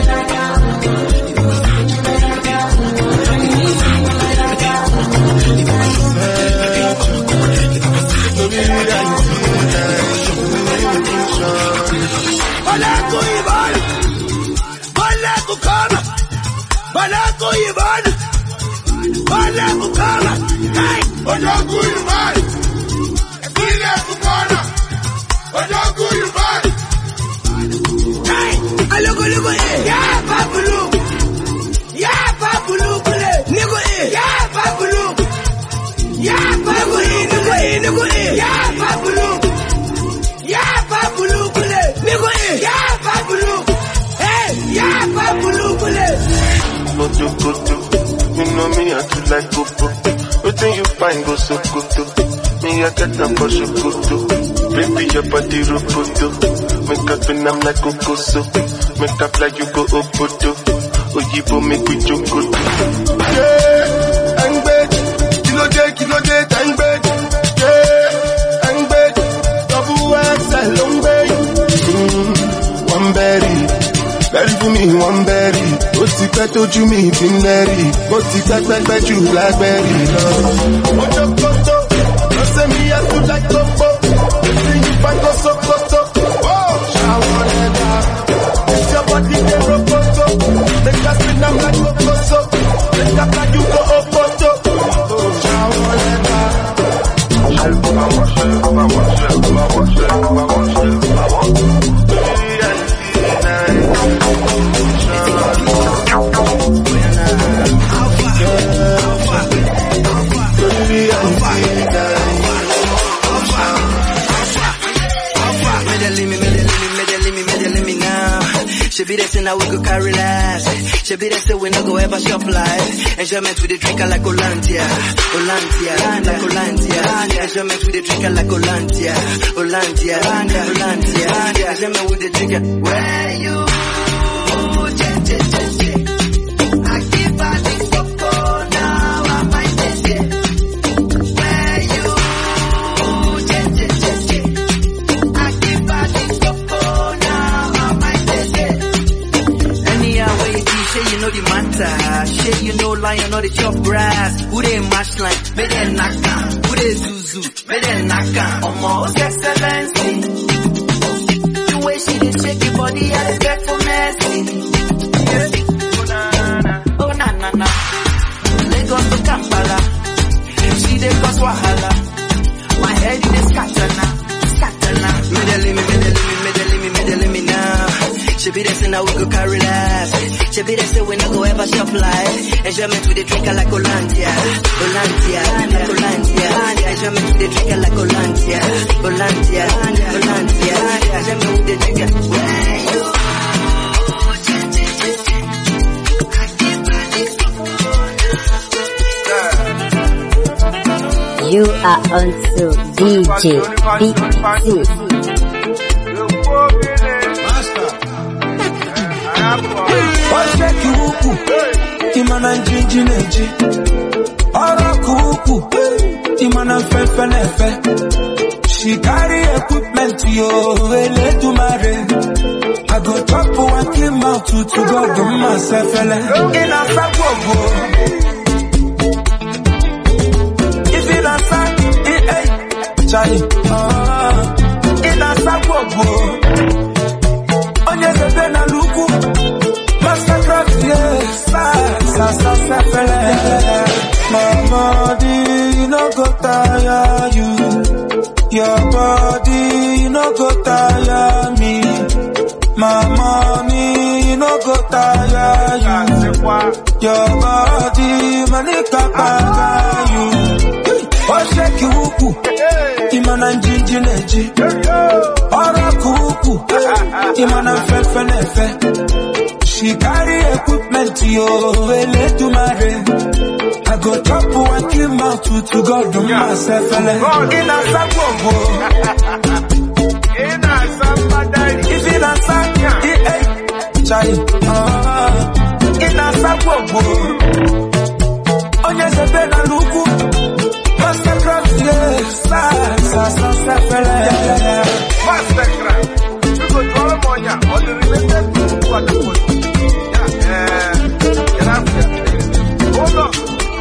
Balako Ivan, Balako Kama, Balako Ivan, Balako Kama, hey, Balako Ivan, Balako Kama, Balako Ivan, hey, Aloko Loko, yeah, Babulu, yeah, Babulu, Nigo, yeah, Babulu, yeah, Babulu, Nigo, yeah, Babulu, yeah, Babulu, Nigo, yeah, Babulu, hey, yeah, Babulu, you know me, I do like Gopo. Waiting you find go so good. Me, I get them for so good. Baby, your body roboto. Make up and I'm like Kokoso. Make up like you go Opoto. Oyibo make we joke. Yeah, and bed. Kilo day, and bed. Yeah, and bed. Double XL, long bed. One berry. Berry for me, one berry. What's the pet to you, me, Finberry? What's the pet you, blackberry? Mojo Koto, don't say me, I do like Kopo. You think you find go so Koto? Oh, shower leather. It's your body, they roboto. Make us spin them like Kokoso. Make up like you go Opoto. Oh, shower leather. She be there say now we go carry last. She be there say we no go ever shop life. Enjoyment with the drink like Olantia, Olantia, like Olantia. Enjoyment with the drink like Olantia, Olantia, Olantia. Enjoyment with the drink. Where you? I keep fighting for now. I might take it. Where you? I keep fighting for now. I might take it. Say you know the matter, say you know lion or the chop grass. Who they mash line, make them knock down. Who they zuzu, make them knock down. Almost excellency. The way she did shake your body, I respect for mercy. Yeah. Oh na na na, Lagos to Kampala, she dey cause wahala. My head in the scatter now. Me now. She be there say now we go carry last. She be there say we no go ever shop life. Enjoyment with the drink like Olantia, Olantia, like Olantia. Enjoyment with the drink like Olantia, Olantia, Olantia. Enjoyment with the drink. Where you? You are on to DJ BT. Osheki wuku, imana njinji neji. Oroku wuku, imana fefe nefe. She carry equipment yo, ele to marry. I go top one came out to go do myself. In a sabogo. If in a sack, Charlie. In a sabogo. Onye zebe na luku. Mastercraft, yes, my body, you no go tire you. Your body, you no go tire me. My money, you no go tire you. Your body, manika paga you. Osheki wuku, imana njinji neji. Oroku wuku, imana fefe nefe. She carry equipment yo, ele to marry. I go top one came out to go do myself. In a sabogo. In a sabogo. If in a sabogo, Charlie. In a sabogo. Onye zebe na luku. Mastercraft, yes, yeah. All the related people who are the body. Yeah, get out there. Hold on.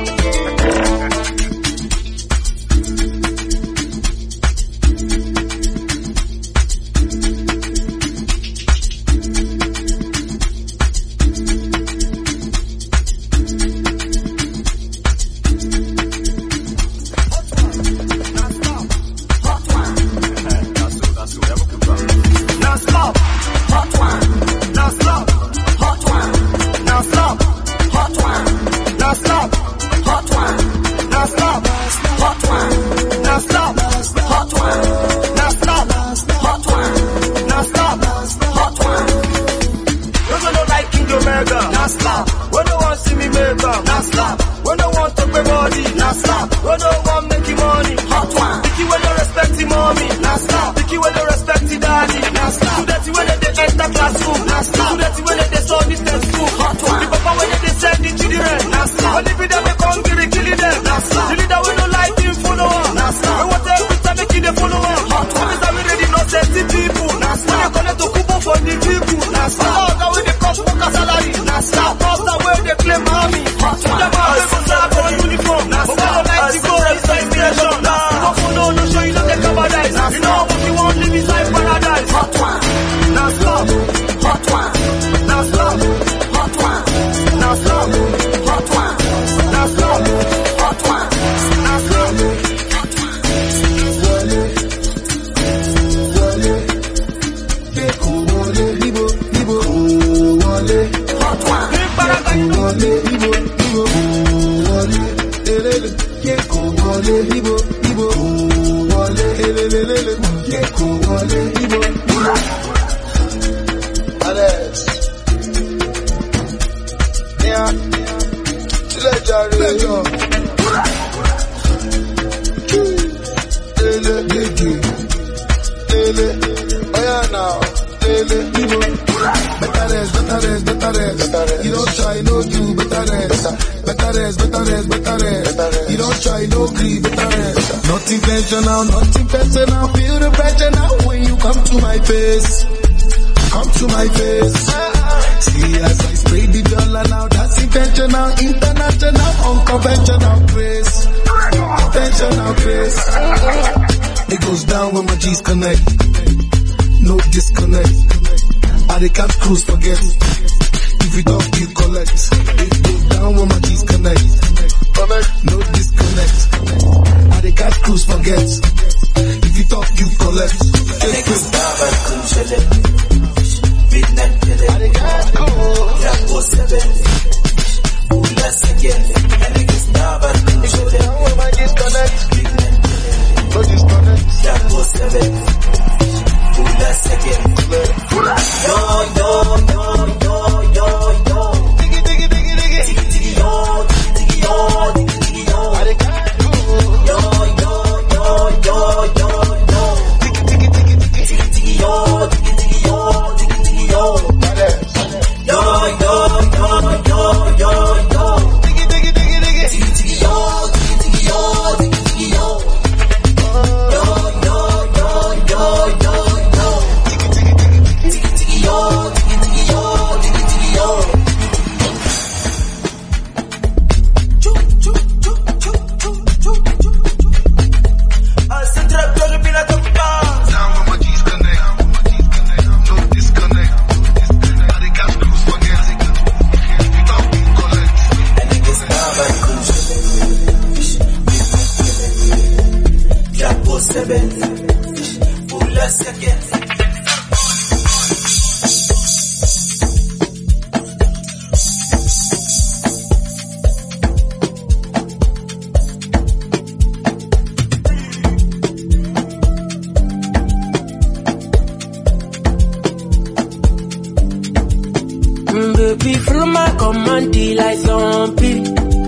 Baby, follow my command, like zombie.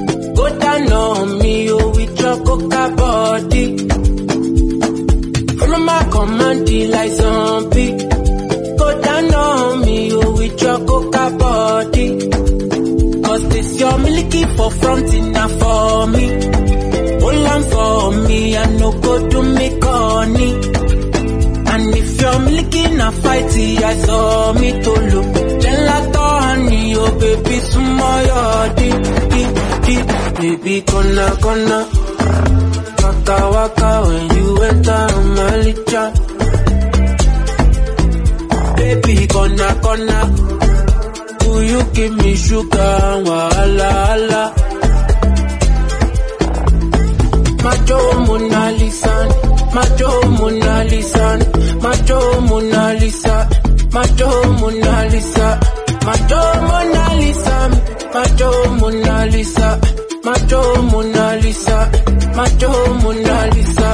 Go down on me, oh, with your coca body. Follow my command, like zombie. Go down on me, oh, with your coca body. Cause this your milky for front enough for me. Hold on for me, I no go to me corny. And if you're milky na fighty, I saw me to look. Gelato honey, oh baby, sumoyo deep. Baby, gonna waka when you enter my licha. Baby, gonna do you give me sugar, wahala. Macho Mona Lisa, Macho Mona Lisa, Macho Mona Lisa, Macho Mona Lisa, Macho Mona Lisa, Macho Mona Lisa, Macho Mona Lisa, Macho Mona Lisa.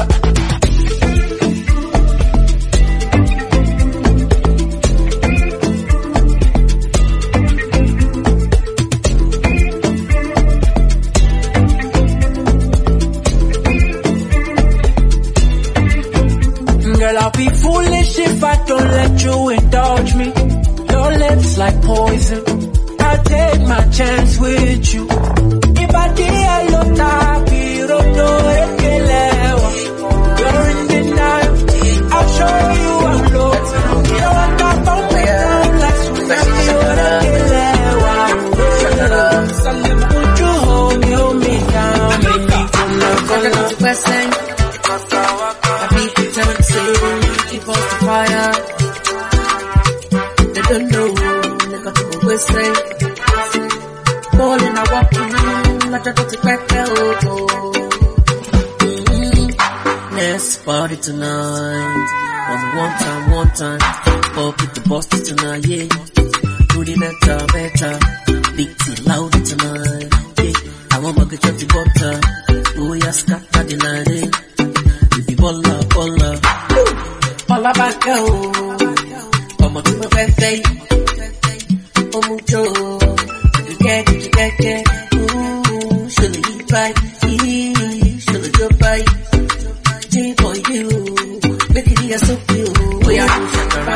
Girl, I'll be foolish if I don't let you indulge me. Your lips like poison, I'll take my chance with you. If I did lo tapi roto ekelewa, you're in denial, I'll show you I'm low. You don't want to phone me down like tsunami or ekelewa. Would you hold me down, make me gonna keep on the fire. They don't know, they got to go wasting. Falling, I walk around like I got to crack the Let's party tonight. One time. Pop with the boss tonight, yeah. Do the better. Big T louder tonight, yeah. I want my good church butter. Oh, yeah, scatter the night, yeah. Baby, bolla. All about go. Como tu me birthday. Oh, mucho. You get. Surely you buy. Surely you buy. J for you. Make it here so cute. We are shakara.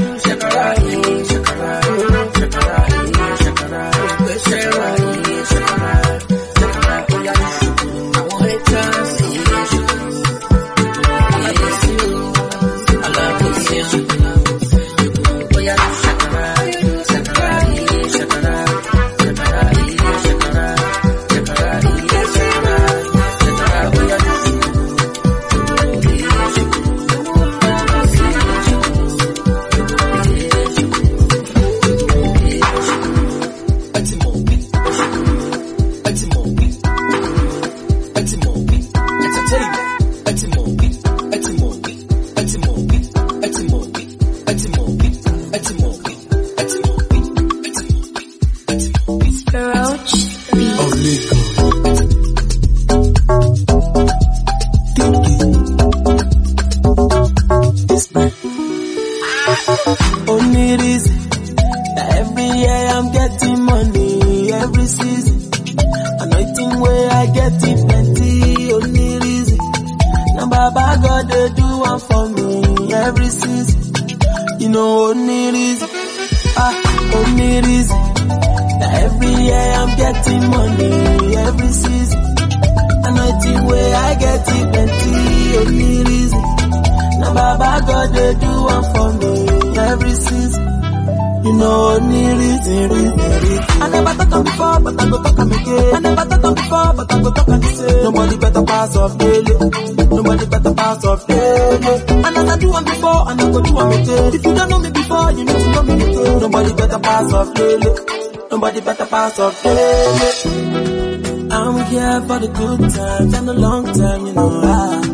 I'm here for the good times and the long time, you know.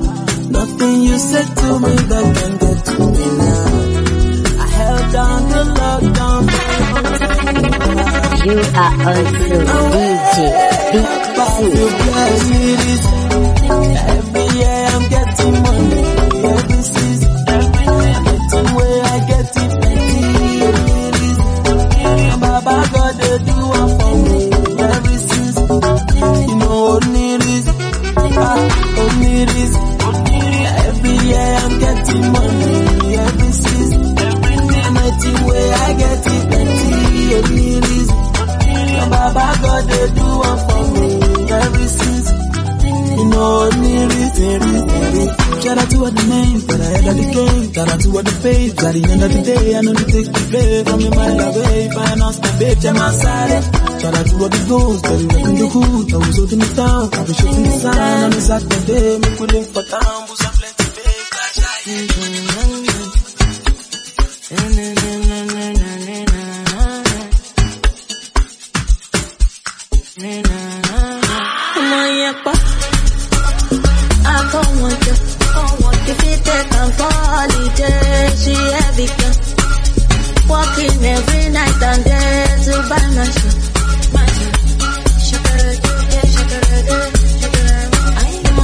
Nothing you said to me that can get to me now. I held down the lockdown. You are also DJ Big C. Every year I'm getting money, every season. Every way I get it, Baba God, they do one for me. Every season, you know, only reason. Every year I'm getting money. Every season, every way I get it, only reason. Baba God, they do one for me. Every season, you know, only reason. Shout out to all the names that I had at the game. Shout out to all the babes, at the end of the day, I know they take the play from me mile away. If I announced the bitch, I'm outside. Shout out to all the ghosts, that you reckon the hood, I was holding it down, I was shooting the sign on the Saturday, make we link for town, booze and plenty babes, I don't want you. If you take on holiday, she heavy girl. Walking every night and day to buy my show. I'm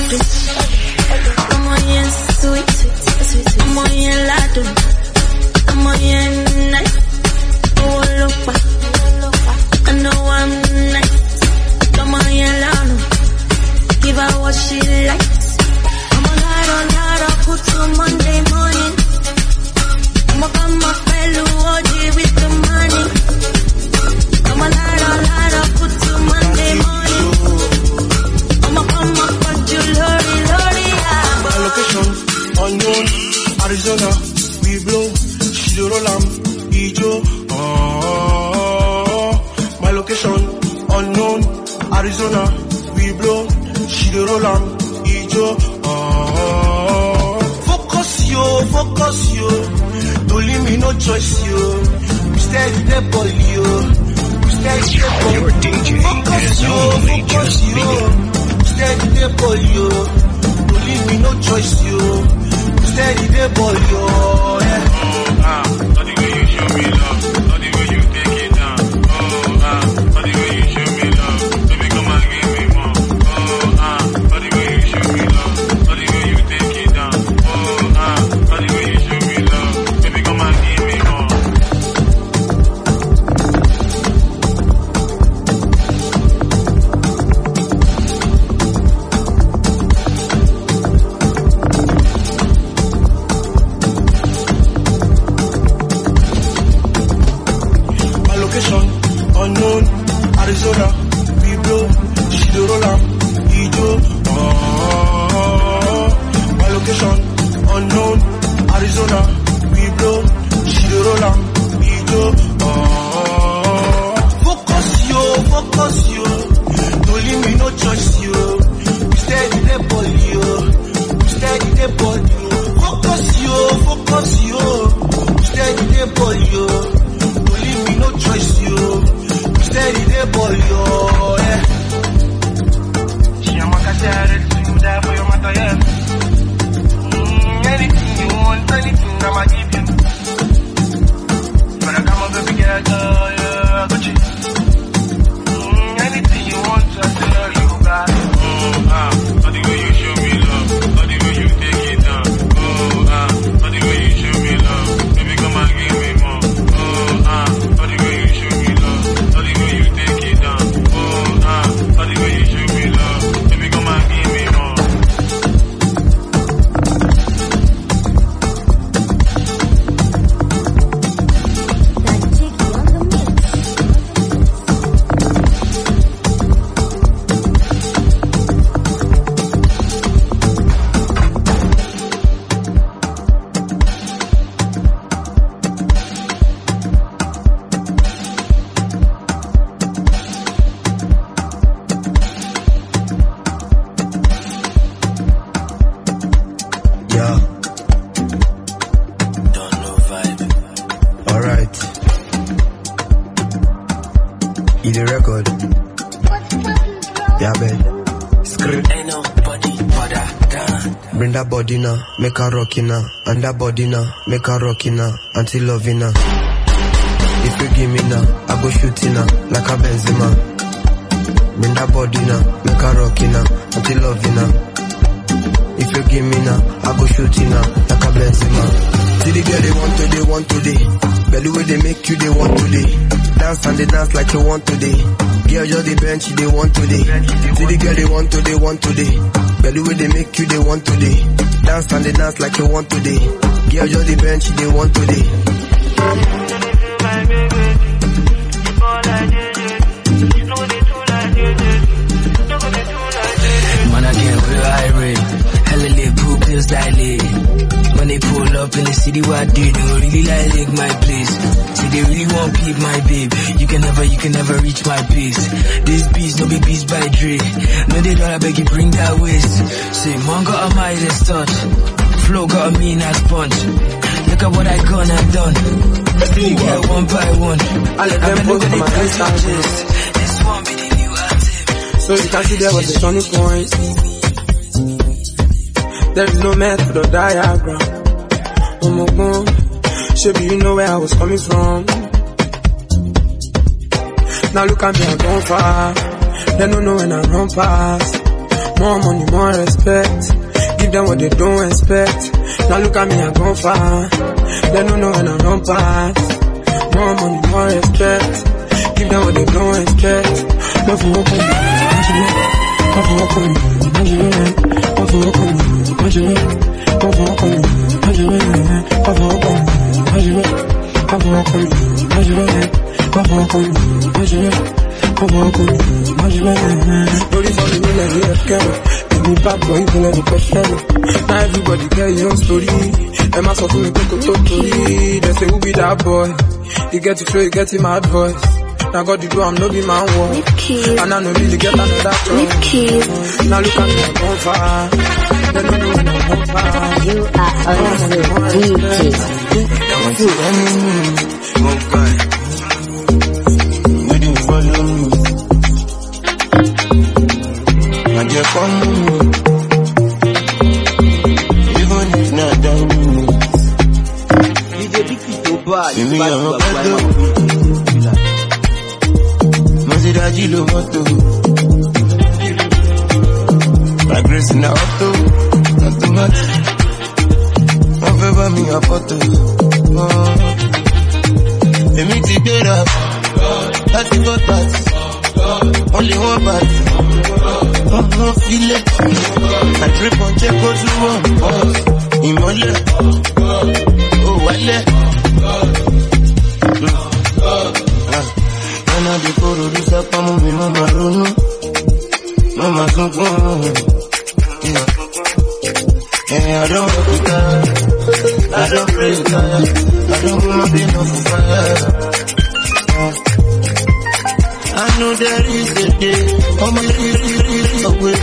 on your sweet. I'm on your lado. I'm on your night. Oh, look back. I know I'm nice. Come on your lado. Give her what she likes. Put to Monday morning. I'ma come up fellow OG with the money. I'ma ladder, put to Monday morning. I'ma come up but you lorry, My location, unknown, Arizona, we blow, she do roll am, Ijo. My location, unknown, Arizona, we blow, she do roll am, Ijo. Focus yo, don't leave me no choice yo. We steady the ball yo, we steady the ball. Your DJ focus yo, we steady the ball yo. Don't leave me no choice yo, we steady the ball yo. Not the way you show me love, not the way you take it down. Not the way you show me love, baby come and give me more. Not the way you show me love, not the way you take it down. Not the way you show me love, baby come and give me more. My location unknown, Arizona, we blow, she do roll am, Ijo. My location unknown, Arizona, we blow, she do roll am, Ijo. Focus yo, don't leave me no choice yo. We steady the ball yo, we steady the ball yo. Focus yo, we steady the ball yo. Don't leave me no choice yo, we steady the ball yo. She am a ready to die for your mother, yeah. Anything you want, anything I'ma give you. But I come up baby girl, yeah, got you. Anything you want, I tell you got it. Not the way you show me love, not the way you take it down. Not the way you show me love, baby come and give me more. Not the way you show me love, not the way you take it down. Not the way you show me love, baby come and give me more. the record. Yeah, babe. Script. Ain't nobody but that. Bring that body now, make her rockin' now. And that body now, make her rockin' now. Until loving now. If you give me now, I go shooting now, like a Benzema. Bring that body now, make her rockin' now. Until loving now. If you give me now, I go shooting now, like a Benzema. See the girl they want today. Belly way they make you, they want today. Dance and they dance like you want today. Girl, you're the bench, they want today. See the girl they want today. Belly way they make you, they want today. Dance and they dance like you want today. Girl, you're the bench, they want today. Man, I get real irate. Hella lit, poop pills dilate. When they pull up the what they do, really like my place. See, they really want keep my babe. You can never reach my pace. This beast, no be beast by Dre. No, they don't, I beg you, bring that waist. Say, man got a Midas touch. Flow got a mean ass punch. Look at what I gone and done. You get one by one. I let them post on my Insta. This one be the new anthem. So you can see there was the turning point. There is no method or diagram. Oh my God, should you know where I was coming from. Now look at me, I'm gone far. They don't know when I run past. More money, more respect. Give them what they don't expect. Now look at me, I'm gone far. They don't know when I run past. More money, more respect. Give them what they don't expect. Nothing will come now everybody get your own story. Emma so for me to they say who be that boy? You get to flow, you get him mad voice. Now God you do, I'm no be man war. And I know really get another trouble. Now look at me, I'm on fire. They don't know when I'm on fire. You are also DJ. Waiting for you. I just come. Even if not done. You mean I'm a better. Masiraji lo moto. My grace in the auto. Automatic. One favor me a photo. They meet together. That's the good part. Only one part. Feel it. I trip on check out to one. Imole. Oh, wale. When I be for the sapa, move mama runu. Mama sunko. Yeah, I don't work with her. I don't pray with her. I don't wanna be no fire. I know there is a day. I'm really away.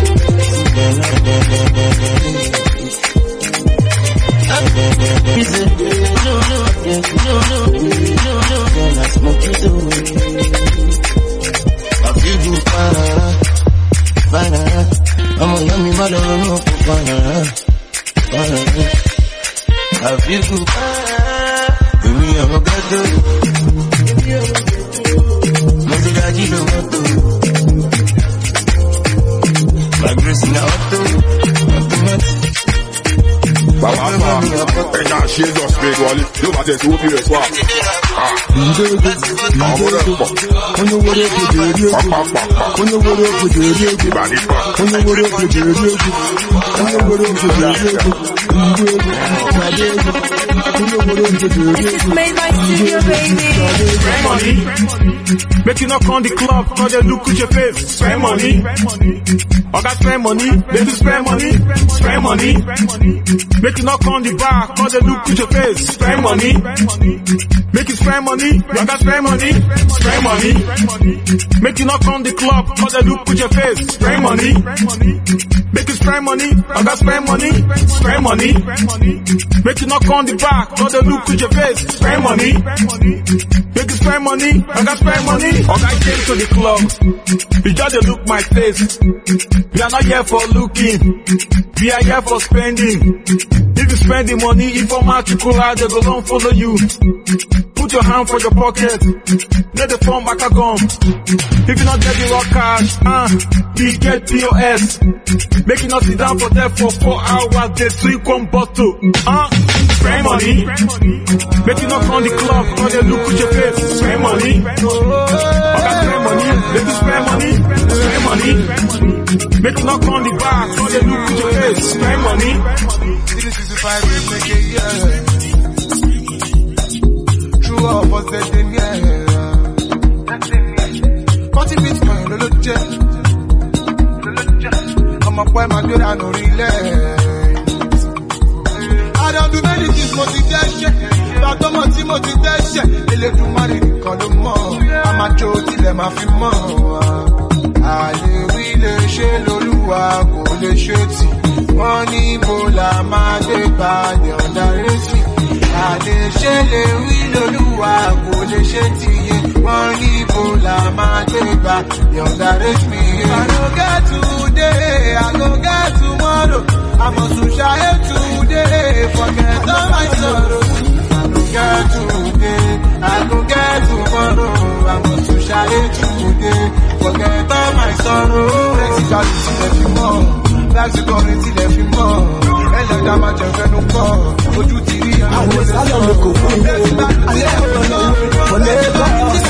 Is it? No. Then I smoke it away. I feel good, fine. I'm a yummy mother, no fine. I feel good, give me a better. Masiraji lo moto. My grace in the auto. Automatic. Baba, and now she just speak one. You got to do it as well. Made by studio, baby. Spend money. Make you knock on the club, cause they look at your face. Spend money. I got spend money. Baby, spend money. Spend money. Make you knock on the bar, cause they look at your face. Spend money. Make you spend money. I got spend money. Spend money. Make you knock on the club, cause they look at your face. Spend money. Make you spend money. I got spend money. Spend money. Make you knock on the bar, cause they look at your face. Spend money. Make you spend money. I got spend money. Or I came to the club. You just look my face. We are not here for looking. We are here for spending. If you spend the money, if I'm out to cool out, they go don't follow you. Put your hand for your pocket. Let the phone back a gum. If you not get the raw cash, we get POS. Make you not sit down for there for 4 hours, they drink one bottle. Spend money. Make you not on the club, cause they look at your face. Spend money. Spend money. Make you spend money. Spend money. Make you not on the bar, cause they look at your face. Spend money. This is the 5 years, make it, yeah. True up, what's that thing, yeah. 40 Bitcoin, lolo jet. I'm a boy, my girl, I know relay. I don't do many things, but it's ṣe. Bàtọ́mọ̀ tí mo ti dẹ́ṣẹ̀, Elédùmarè nìkan ló mọ̀. A máa jó tilẹ̀ máa fi mọ̀. Àlèwí lè ṣe lolúwa kò lè ṣe tì. Wọ́n ní bó la máa dé bá ní ọ̀dàrẹ́sì. Àlèṣe lè wí lolúwa kò lè ṣe tì yé. Wọ́n ní bó la máa dé bá ní ọ̀dàrẹ́sì. I go get today, I go get tomorrow. I must shine today, forget all my sorrows. I go get today, I go get tomorrow. I must shine today, forget all my sorrows. Basically, till if you more, basically till if you more. Ẹlẹ́dàá máa jẹ fẹ́nu kọ́, ojú ti rí àwọn ìsàlẹ̀ olóko. Alẹ́ ọ̀nà ọ̀lẹ́gbà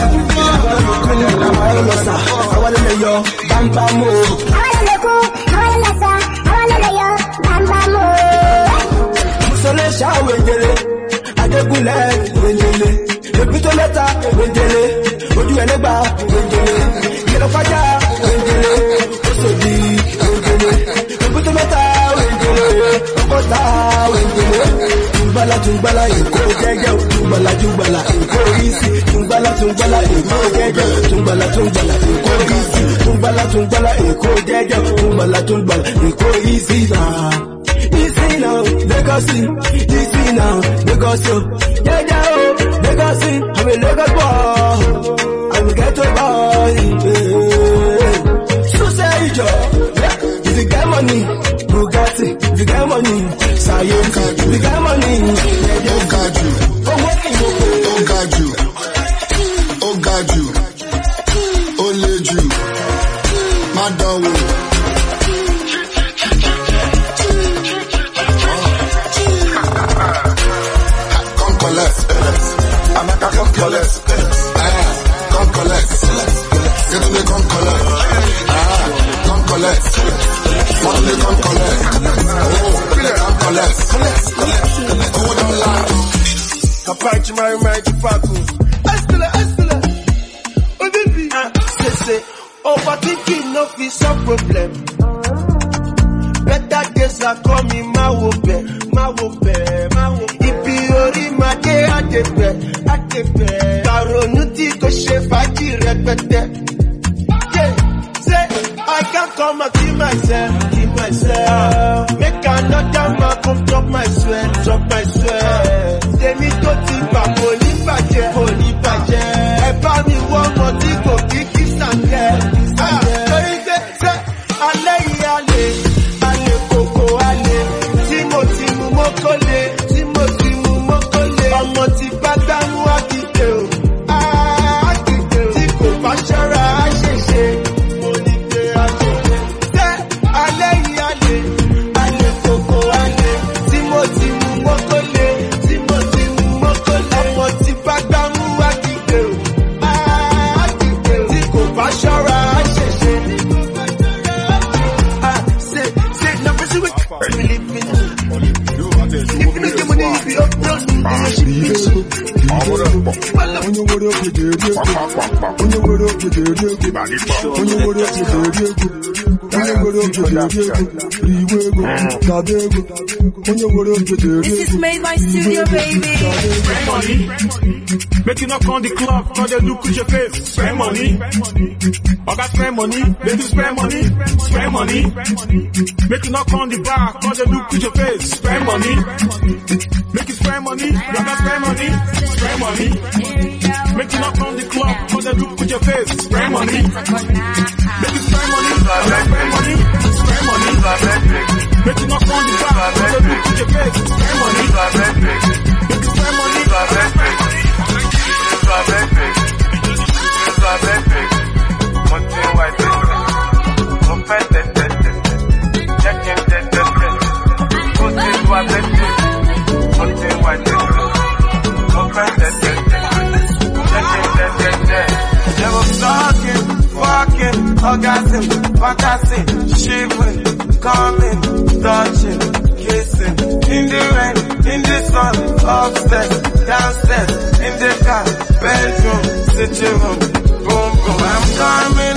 ọ̀sà, àwọn ilẹ̀ yọ bámbámú. Àwọn ilẹ̀ kú, àwọn ilẹ̀ sá, àwọn ilẹ̀ yọ bámbámú. Mùsùlùmí ṣàwé jẹrẹ, Adégúnlẹ̀ wẹ̀jẹ̀lẹ̀, èbí tó lẹ́ta wẹ̀jẹ̀lẹ̀, ojú ẹlẹ́gbà wẹ̀jẹ̀lẹ̀, ìyẹ̀lẹ̀ fájà wẹ̀jẹ̀lẹ̀, oṣòdì wẹ̀jẹ̀lẹ̀, èbí tó lẹ́ta wẹ̀jẹ̀lẹ̀, ọgọ́ta wẹ̀jẹ̀lẹ̀. Tungbala èkó jẹ́jẹ́, tungbala èkó ìsì, tungbala èkó jẹ́jẹ́, tungbala èkó ìsì, tungbala èkó jẹ́jẹ́, tungbala èkó ìsì náà. Easy now, Lagos, easy now, Lagos, jẹ́jẹ́ o, Lagos, I'm a Lagos boy, I'm a ghetto boy. So say Ijo, if you get money, Bugatti, if you get money, Sayonka, if you get money, Ogaju, Oleju, Madawo. Come collect, come collect, come collect, get me come collect, come collect, want me come collect, come collect, oh don't lie. Kapachi my Paco, Estela, oh baby, say, overthinking no is a problem. Better days are coming, my wobe. Ibi ori ma de atepe. Karonuti ko she faji repete. Yeah, say I can't come and keep myself. Make another man come drop my sweat. Say me to think about holy baje. Eba mi one more thing go kiki sanke. Say ale. Ọmọ ti bá dámú àkìtẹ̀ o, àkìtẹ̀ tí kò bá ṣọ́ra àṣẹṣe, mo ní pé àṣẹṣe. Tẹ́ alẹ́ yìí alẹ́ kòkó alẹ́, tí mo ti mú mọ́kànlé, ọmọ ti bá dámú àkìtẹ̀ o, àkìtẹ̀ tí kò bá ṣọ́ra àṣẹṣe. Say, na person wey really fit. If you no get money, you be up front. This is made my studio, baby. Spend money, make you knock on the club, cause they look at your face. Spend money, oga spend money, make you spend money. Make you knock on the bar, cause they look at your face. Spend money, make you spend money, oga spend money. Make you knock on the club, cause they look at your face. Spend money, make you spend money, spend money. Make you knock on the bar, cause they look at your face. Spend money, make you spend money. Orgasm, fantasy, shivering, coming, touching, kissing, in the rain, in the sun, upstairs, downstairs, in the car, bedroom, sitting room, boom, boom. I'm coming,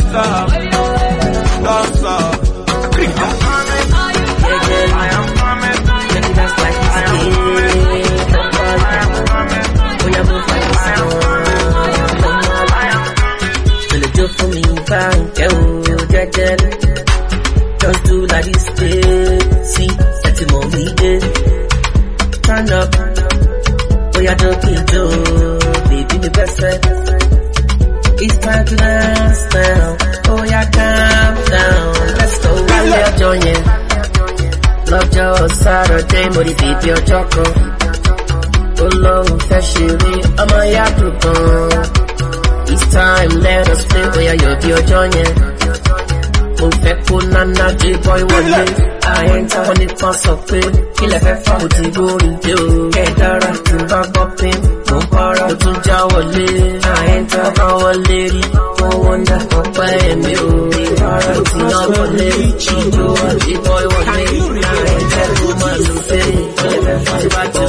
Just do like this, see, that's it, mommy, turn up, oh yeah, don't kill Joe, baby, the best friend. It's time to dance now, oh yeah, calm down, let's go, we're joining. Love your Saturday, motivate your choco. Oh long, fashion, I'm a yakupo. It's time, let us play, oh yeah, you're joining. Mo fẹ́ kó nánà dé boy wọlé. Àyẹ̀ntà wọn nìkan sọ pé kílẹ̀ fẹ́ fà ó ti borí dé o. Kẹ̀dára tí n bá gbọ́ pé mo ń para ó tún já wọlé. Àyẹ̀ntà bá wọlé rí wọ́n wọ́ndà ọ̀pẹ́ ẹ̀mí o. Ìbára ó ti yàn wọlé. Ìjọ àti boy wọlé. Àyẹ̀ntà tó máa lò dé. Kílẹ̀ fẹ́ fà ó bá jẹ́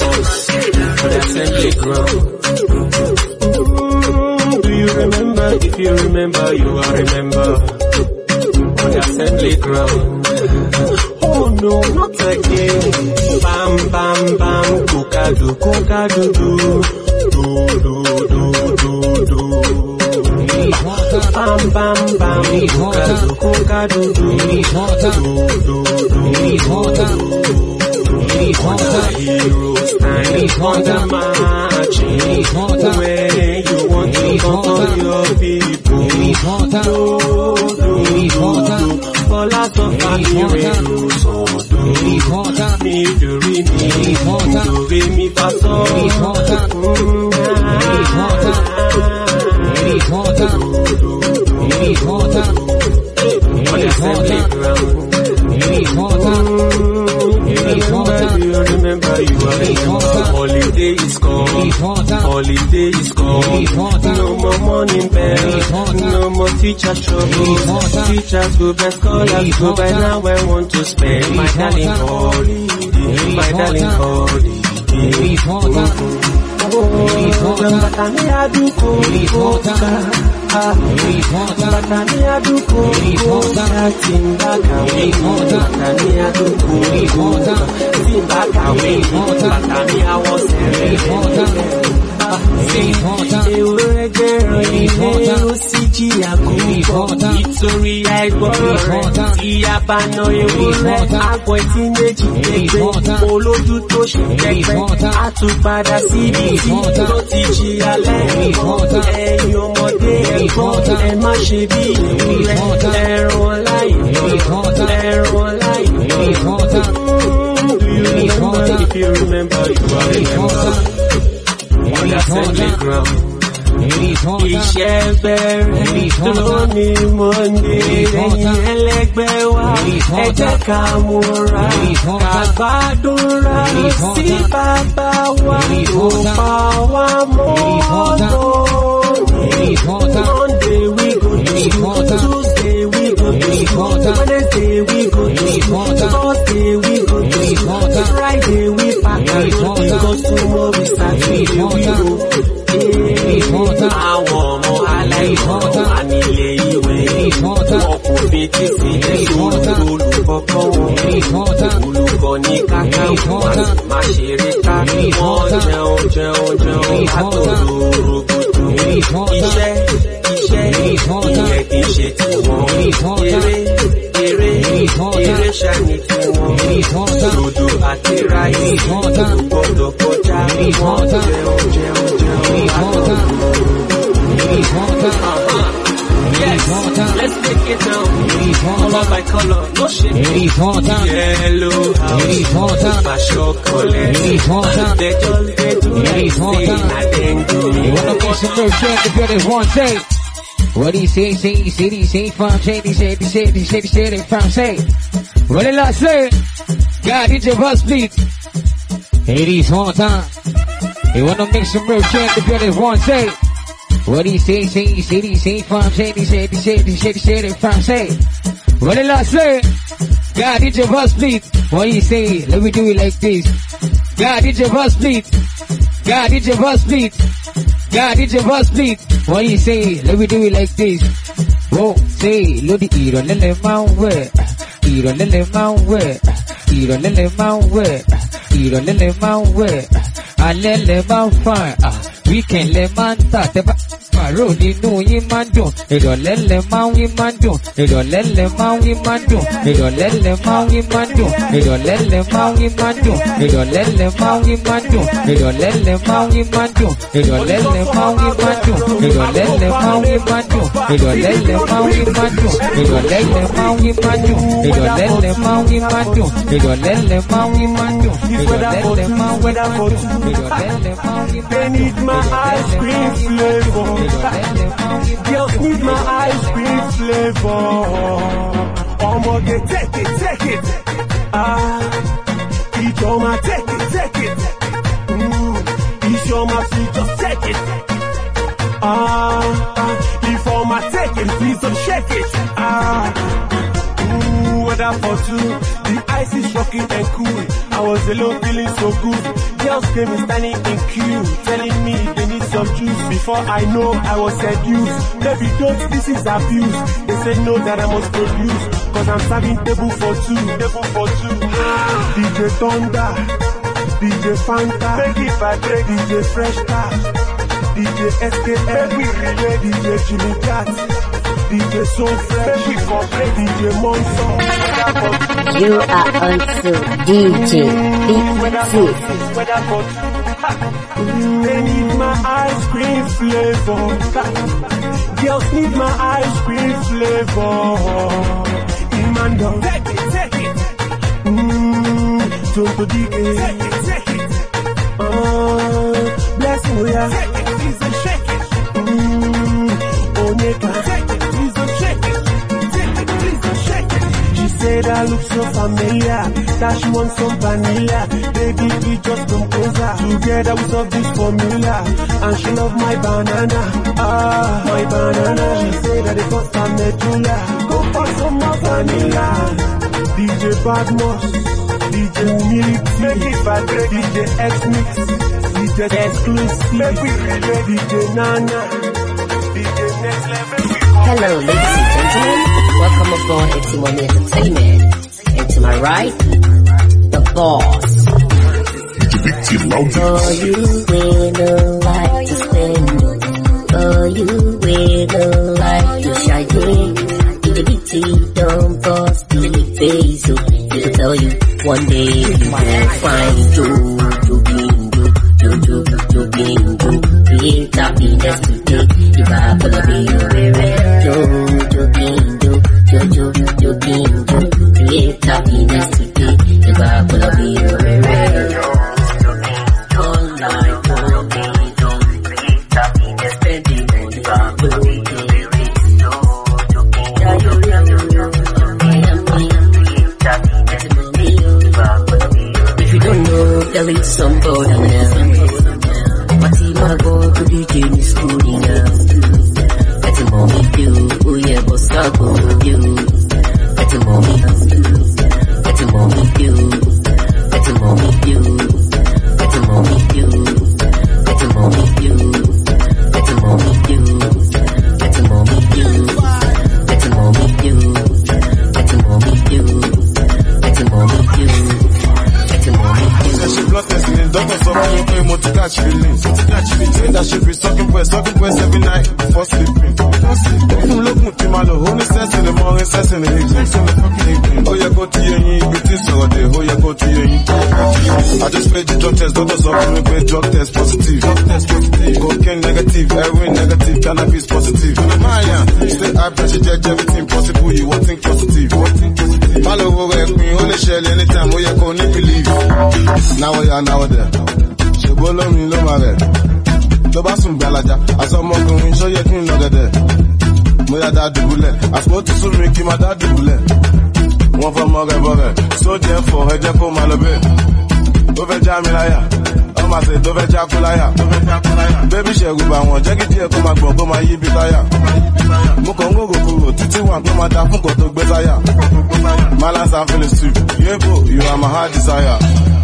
Do you remember? If you remember, you will remember. On the assembly ground. Oh no, not again. Bam, bam, bam, kokadu, kokadu, do, do, do, do, do. Bam, bam, bam, kokadu, kokadu, do, do, do, do. On the heroes time, on the marching, where you want to call your people. For lots of heroes, me fa sol. Remember you are holiday is gone, holiday is gone. No more morning bell, no more teacher trouble. Teachers go by, scholars go by. Now I want to spend my darling holiday, my darling holiday. Batani aduko, Batani aduko, Batani nítorí àìgbọ́rọ̀ ìyàbànà ewúrẹ́ àgbọ̀ tí méjì pépé olójú tó ṣe pẹ́pẹ́ àtúpadà síbi tí ló ti jìyà lẹ́yìn ẹ̀yin ọmọdé ẹ̀gbọ́n ẹ má ṣe bí ewúrẹ́ ẹran láì ẹran láì. Do you remember? If you remember, you are remember. On the assembly ground. Iṣẹ́ bẹ̀rẹ̀ lónìí Monday ẹ̀yin ẹlẹ́gbẹ́ wa ẹ jẹ́ ká múra ká gbàdúrà sí bàbá wa tó pa wá mọ́ lónìí. Monday we go to school, Tuesday we go to school, Wednesday we go to school, Thursday we go to school, Friday we pack and go because tomorrow we start to go. Àwọn ọmọ aláìmọ̀ wà nílé ìwé wọn kò fi tí sílẹ̀ olùkọ́ kọ́ wọn olùkọ́ ní káká wọn má ṣeré ká wọ́n jẹun látòrò rògbòdò iṣẹ́ ìyẹn kì í ṣe tí wọ́n eré ṣàní tí wọ́n lòdò àti ráyé gbọ́dọ̀ kọjá wọ́n jẹun Yes, let's take it now. Color by color, no shit. Yellow house, my chocolate. They do like say, I didn't do me. Wanna make some real shit to get it one day. What he say from say, he said it from say. What did I say? God, did your bus bleed? It is one time. You wanna make some real shit to get it one day. What he say from say, he said it from say. What did I say? God, did your bus bleed? What he say? Let me do it like this. God, did your bus bleed? God, did your bus bleed? God, did your bus bleed? What he say? Let me do it like this. Ó ṣe lórí ìrọ̀lẹ́lẹ̀ máa ń wẹ̀. Ìrọ̀lẹ́lẹ̀ máa ń wẹ̀. Ìrọ̀lẹ́lẹ̀ máa ń wẹ̀. Ìrọ̀lẹ́lẹ̀ máa ń wẹ̀. Alẹ́ lẹ máa ń fàn. Weekend lẹ máa ń tà tẹ́ bá. Pàrọ̀ nínú yín máa ń dùn. Ìrọ̀lẹ́ lẹ máa ń yín máa ń dùn. Ìrọ̀lẹ́ lẹ máa ń yín máa ń dùn. Ìrọ̀lẹ́ lẹ máa ń yín máa ń dùn. Ìrọ̀lẹ́ lẹ máa ń yín máa ń dùn. Ìrọ̀lẹ́ lẹ máa ń yín máa ń dùn. Ìrọ̀lẹ́ lẹ máa ń yín máa ń dùn. Ìrọ̀lẹ́ lẹ máa ń yín máa ń dùn. Ìrọ̀lẹ́ lẹ máa ń yín máa ń dùn. Ìrọ̀lẹ́ lẹ máa ń yín máa ń dùn. Ìrọ̀lẹ́ lẹ máa ń yín máa ń dùn. Ìrọ̀lẹ́ lẹ máa ń yín máa ń dùn. Ìrọ̀lẹ́ lẹ máa ń yín máa ń dùn. Ìrọ̀lẹ́ lẹ máa ń yín máa ń dùn. Ìrọ̀lẹ́ lẹ máa ń yín máa ń dùn. They need my ice cream flavor. Girls need my ice cream flavor. Omoge, take it, take it. Each oma, take it, take it. Each oma, please just take it. If oma, take it, please don't shake it. Weather for two, the ice is rocking and cool. I was alone feeling so good. Girls came and standing in queue, telling me they need some juice. Before I know, I was seduced. Baby, don't, this is abuse. They said no, that I must produce. Cause I'm serving table for two, table for two. DJ Thunder, DJ Fanta, make it vibrate, DJ Fresh Car, DJ SKF, DJ Jimmy Cat, DJ So Fresh, we complete DJ Monster. You are on to DJ Big They need my ice cream flavor. Girls need my ice cream flavor. Imando, take it, take it. Jump to DK, take it, take it. Bless me, yeah. Take it, please don't shake it. Oneka, take it, please don't shake it. Take it, please don't shake it. She said I look so familiar, that she wants some vanilla. Baby, we just come closer. Together we solve this formula. And she love my banana, my banana. She said that it cost her medulla. Go for some more vanilla. DJ Badmos, DJ Humility, make it vibrate. DJ X-Mix, DJ Exclusive, make we relate. DJ Nana, DJ Next Level. Hello, ladies and gentlemen. Welcome aboard Etimoni Entertainment. And to my right, the boss. For you with a light to spend. For you with a light to shine. The BT don't boss the face. To tell you one day you will find you. Create happiness today. You gotta be your create happiness today. You gotta be your if you don't know, there is somebody now. But he might go to the gym school now. Let him on with you, oh yeah, boss, I'll go with you. Let him on with you, let him on with you, let him on with you, let him on with you, let him on with you, let him on with you, let him on with you, let him on with you, let him on with you, let him on with you. She blood testing, doctor saw me pay more to catch feelings. Say that she be sucking breast every night before sleeping. From looking to my low, only sense in the morning, sense in the evening. Oh, yeah, go to your knee, beauty so day. Oh, yeah, go to your knee. I just played the drug test, doctor saw me pay drug test positive. Cocaine negative, heroin negative, cannabis positive. Maya, stay high pressure, judge everything possible. You won't think positive. Malo will work me, only shell anytime. Oh, yeah, go need believe. Now we are now there. She bolo mi lo mare. To ba sun gbalaja, aso mo gun so ye kin lo gede. Mo ya da dubule, aso ti sun mi ki ma da dubule. Wọ́n fọ́ mọ́ rẹ̀ bọ́ rẹ̀, so therefore ẹ jẹ́ kó máa lọ bẹ́ẹ̀. Tó fẹ́ já mi láyà, ọmọ àti tó fẹ́ já kú láyà. Bébí ṣẹ̀rù bà wọ́n, jẹ́ kí díẹ̀ kó máa gbọ̀n kó máa yí bí táyà. Mo kàn ń gògò kúrò títí wà kó máa da fún kò tó gbé táyà. Malance and Phillips too, yébo, you are my heart desire.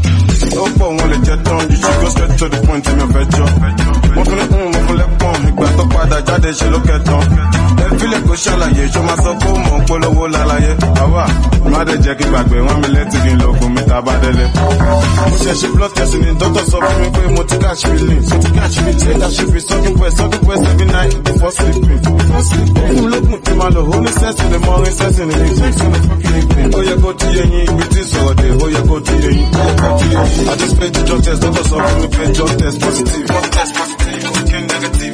ó pọ̀ wọn lè jẹ tán, you should go straight to the point in your fẹjọ́. Mo fún ní mo fún lẹ́pọ̀n, ìgbà tó padà jáde ṣe ló kẹtàn. Ẹ fílẹ̀ kó ṣàlàyé, ṣó máa sọ pé ó mọ̀ ń polówó lálàyé. Àwa, má dẹ̀ jẹ́ kí gbàgbé wọn mi létí kí n lo oògùn mi tàbá délé. Mo ṣe ṣe blood test ni dókítà sọ fún mi pé mo ti catch feeling. Mo ti catch feeling, ẹ̀dá ṣe fi sucking breast every night before sleeping. Inú lókun tí máa lò, ó ní sẹ́sìn lè mọ orin sẹ́sìn ní ìgbésìn. Ó yẹ kó ti yẹ yín, ibi tí sọ̀rọ̀ dé, ó yẹ kó ti yẹ yín. I just paid the drug test, dókítà sọ fún mi pé drug test positive. Drug test positive, came negative.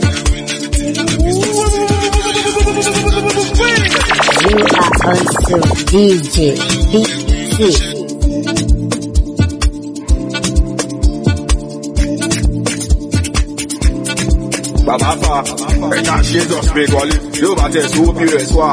You are also DJ BC. Bàbá fa ẹ̀ka ṣe jọ spray wọlé yóò bá tẹ̀ sí òbí rẹ̀ sọ́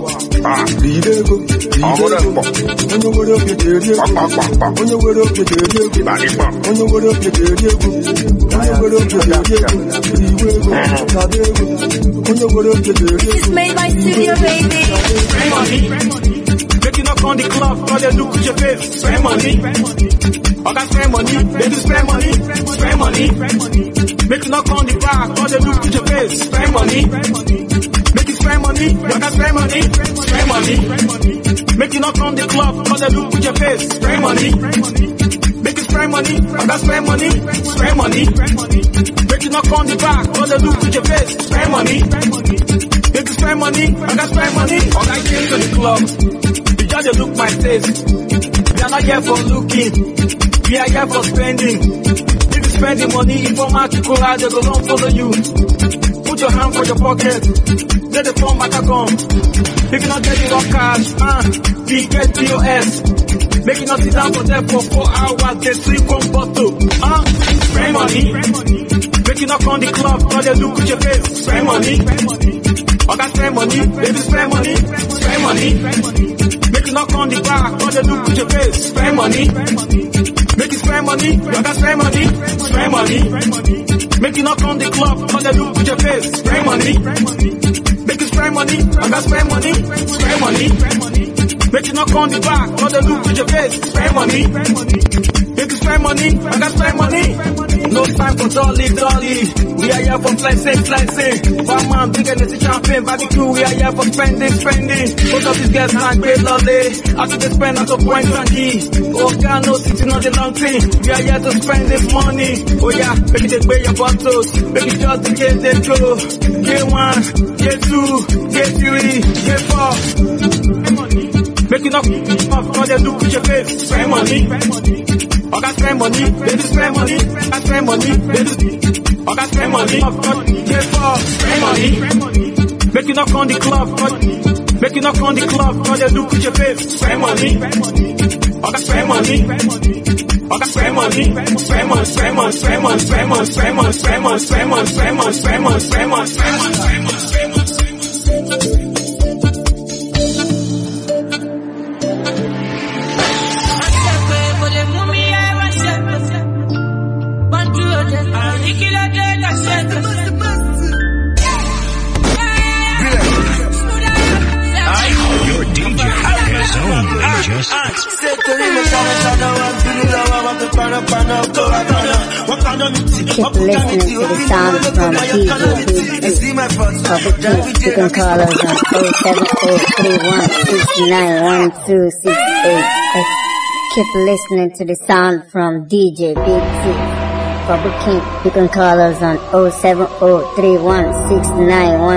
Ìdégò, ọmọdé pọ̀. Onye were okete eri egwu. Pàpàpàpà. Onye were okete eri egwu. Ìbàdí pọ̀. Onye were okete eri egwu. Onye were okete eri egwu. Iwe egwu. Tàbí egwu. Onye were okete eri egwu. It's made by Studio Baby. Spray money. Making up on the club, cause they look at your face. Spray money. I got spray money. They do spray money. Spray money. Making up on the bar, cause they look at your face. Spray money. Making spray money. I got spray money. Spray money. Making up on the club, cause they look at your face. Spray money. Making spray money. I got spray money. Spray money. Making up on the bar, cause they look at your face. Spray money. Making spray money. I got spray money. All I came to the club. The judge look my face. We are not here for looking. We are here for spending. If you spend the money, if you want to go out, they go don't follow you. Put your hand for your pocket. Let the phone back come. If you not get it on cash, we get POS. Make it not sit down for them for 4 hours. They sleep on bottle. Spray money. Make it not on the club, cause they look at your face. Spray money. I got spray money. Baby spray money. Spray money. Make it not on the bar, cause they look at your face. Spray money. Make it spray money. I got spray money. Spray money. Make it not on the club, cause they look at your face. Spray money. Make it spray money. I got spray money. Spray money. Make it not on the bar, cause they look at your face. Spray money. Make it spray money. I got spray money. No time for dolly. We are here for flexing. Barman, big energy champagne, barbecue. We are here for spending. Most of these guys not great lovely. After they spend out of point and key. Oh God, no sitting on the long thing. We are here to spend this money. Oh yeah, make it pay your bottles. Make it just in case they go. Get 1, get 2, get 3, get 4. Make it up, cause they look at your face. Spray money. I got spray money. Baby spray money. I got spray money. Baby. I got spray money. Get 4. Spray money. Make it up on the club. Make it up on the club, cause they look at your face. Spray money. I got spray money. I got spray money. Spray money. Spray money. Spray money. Spray money. Spray money. Spray money. Spray money. Spray money. Spray money. Spray money. Spray money. Spray money. Your DJ has only just Keep listening to the sound from DJ Big. You can call us on 07031691268. Keep listening to the sound from DJ Big C. For booking, you can call us on 07031691268. Maximum Entertainment.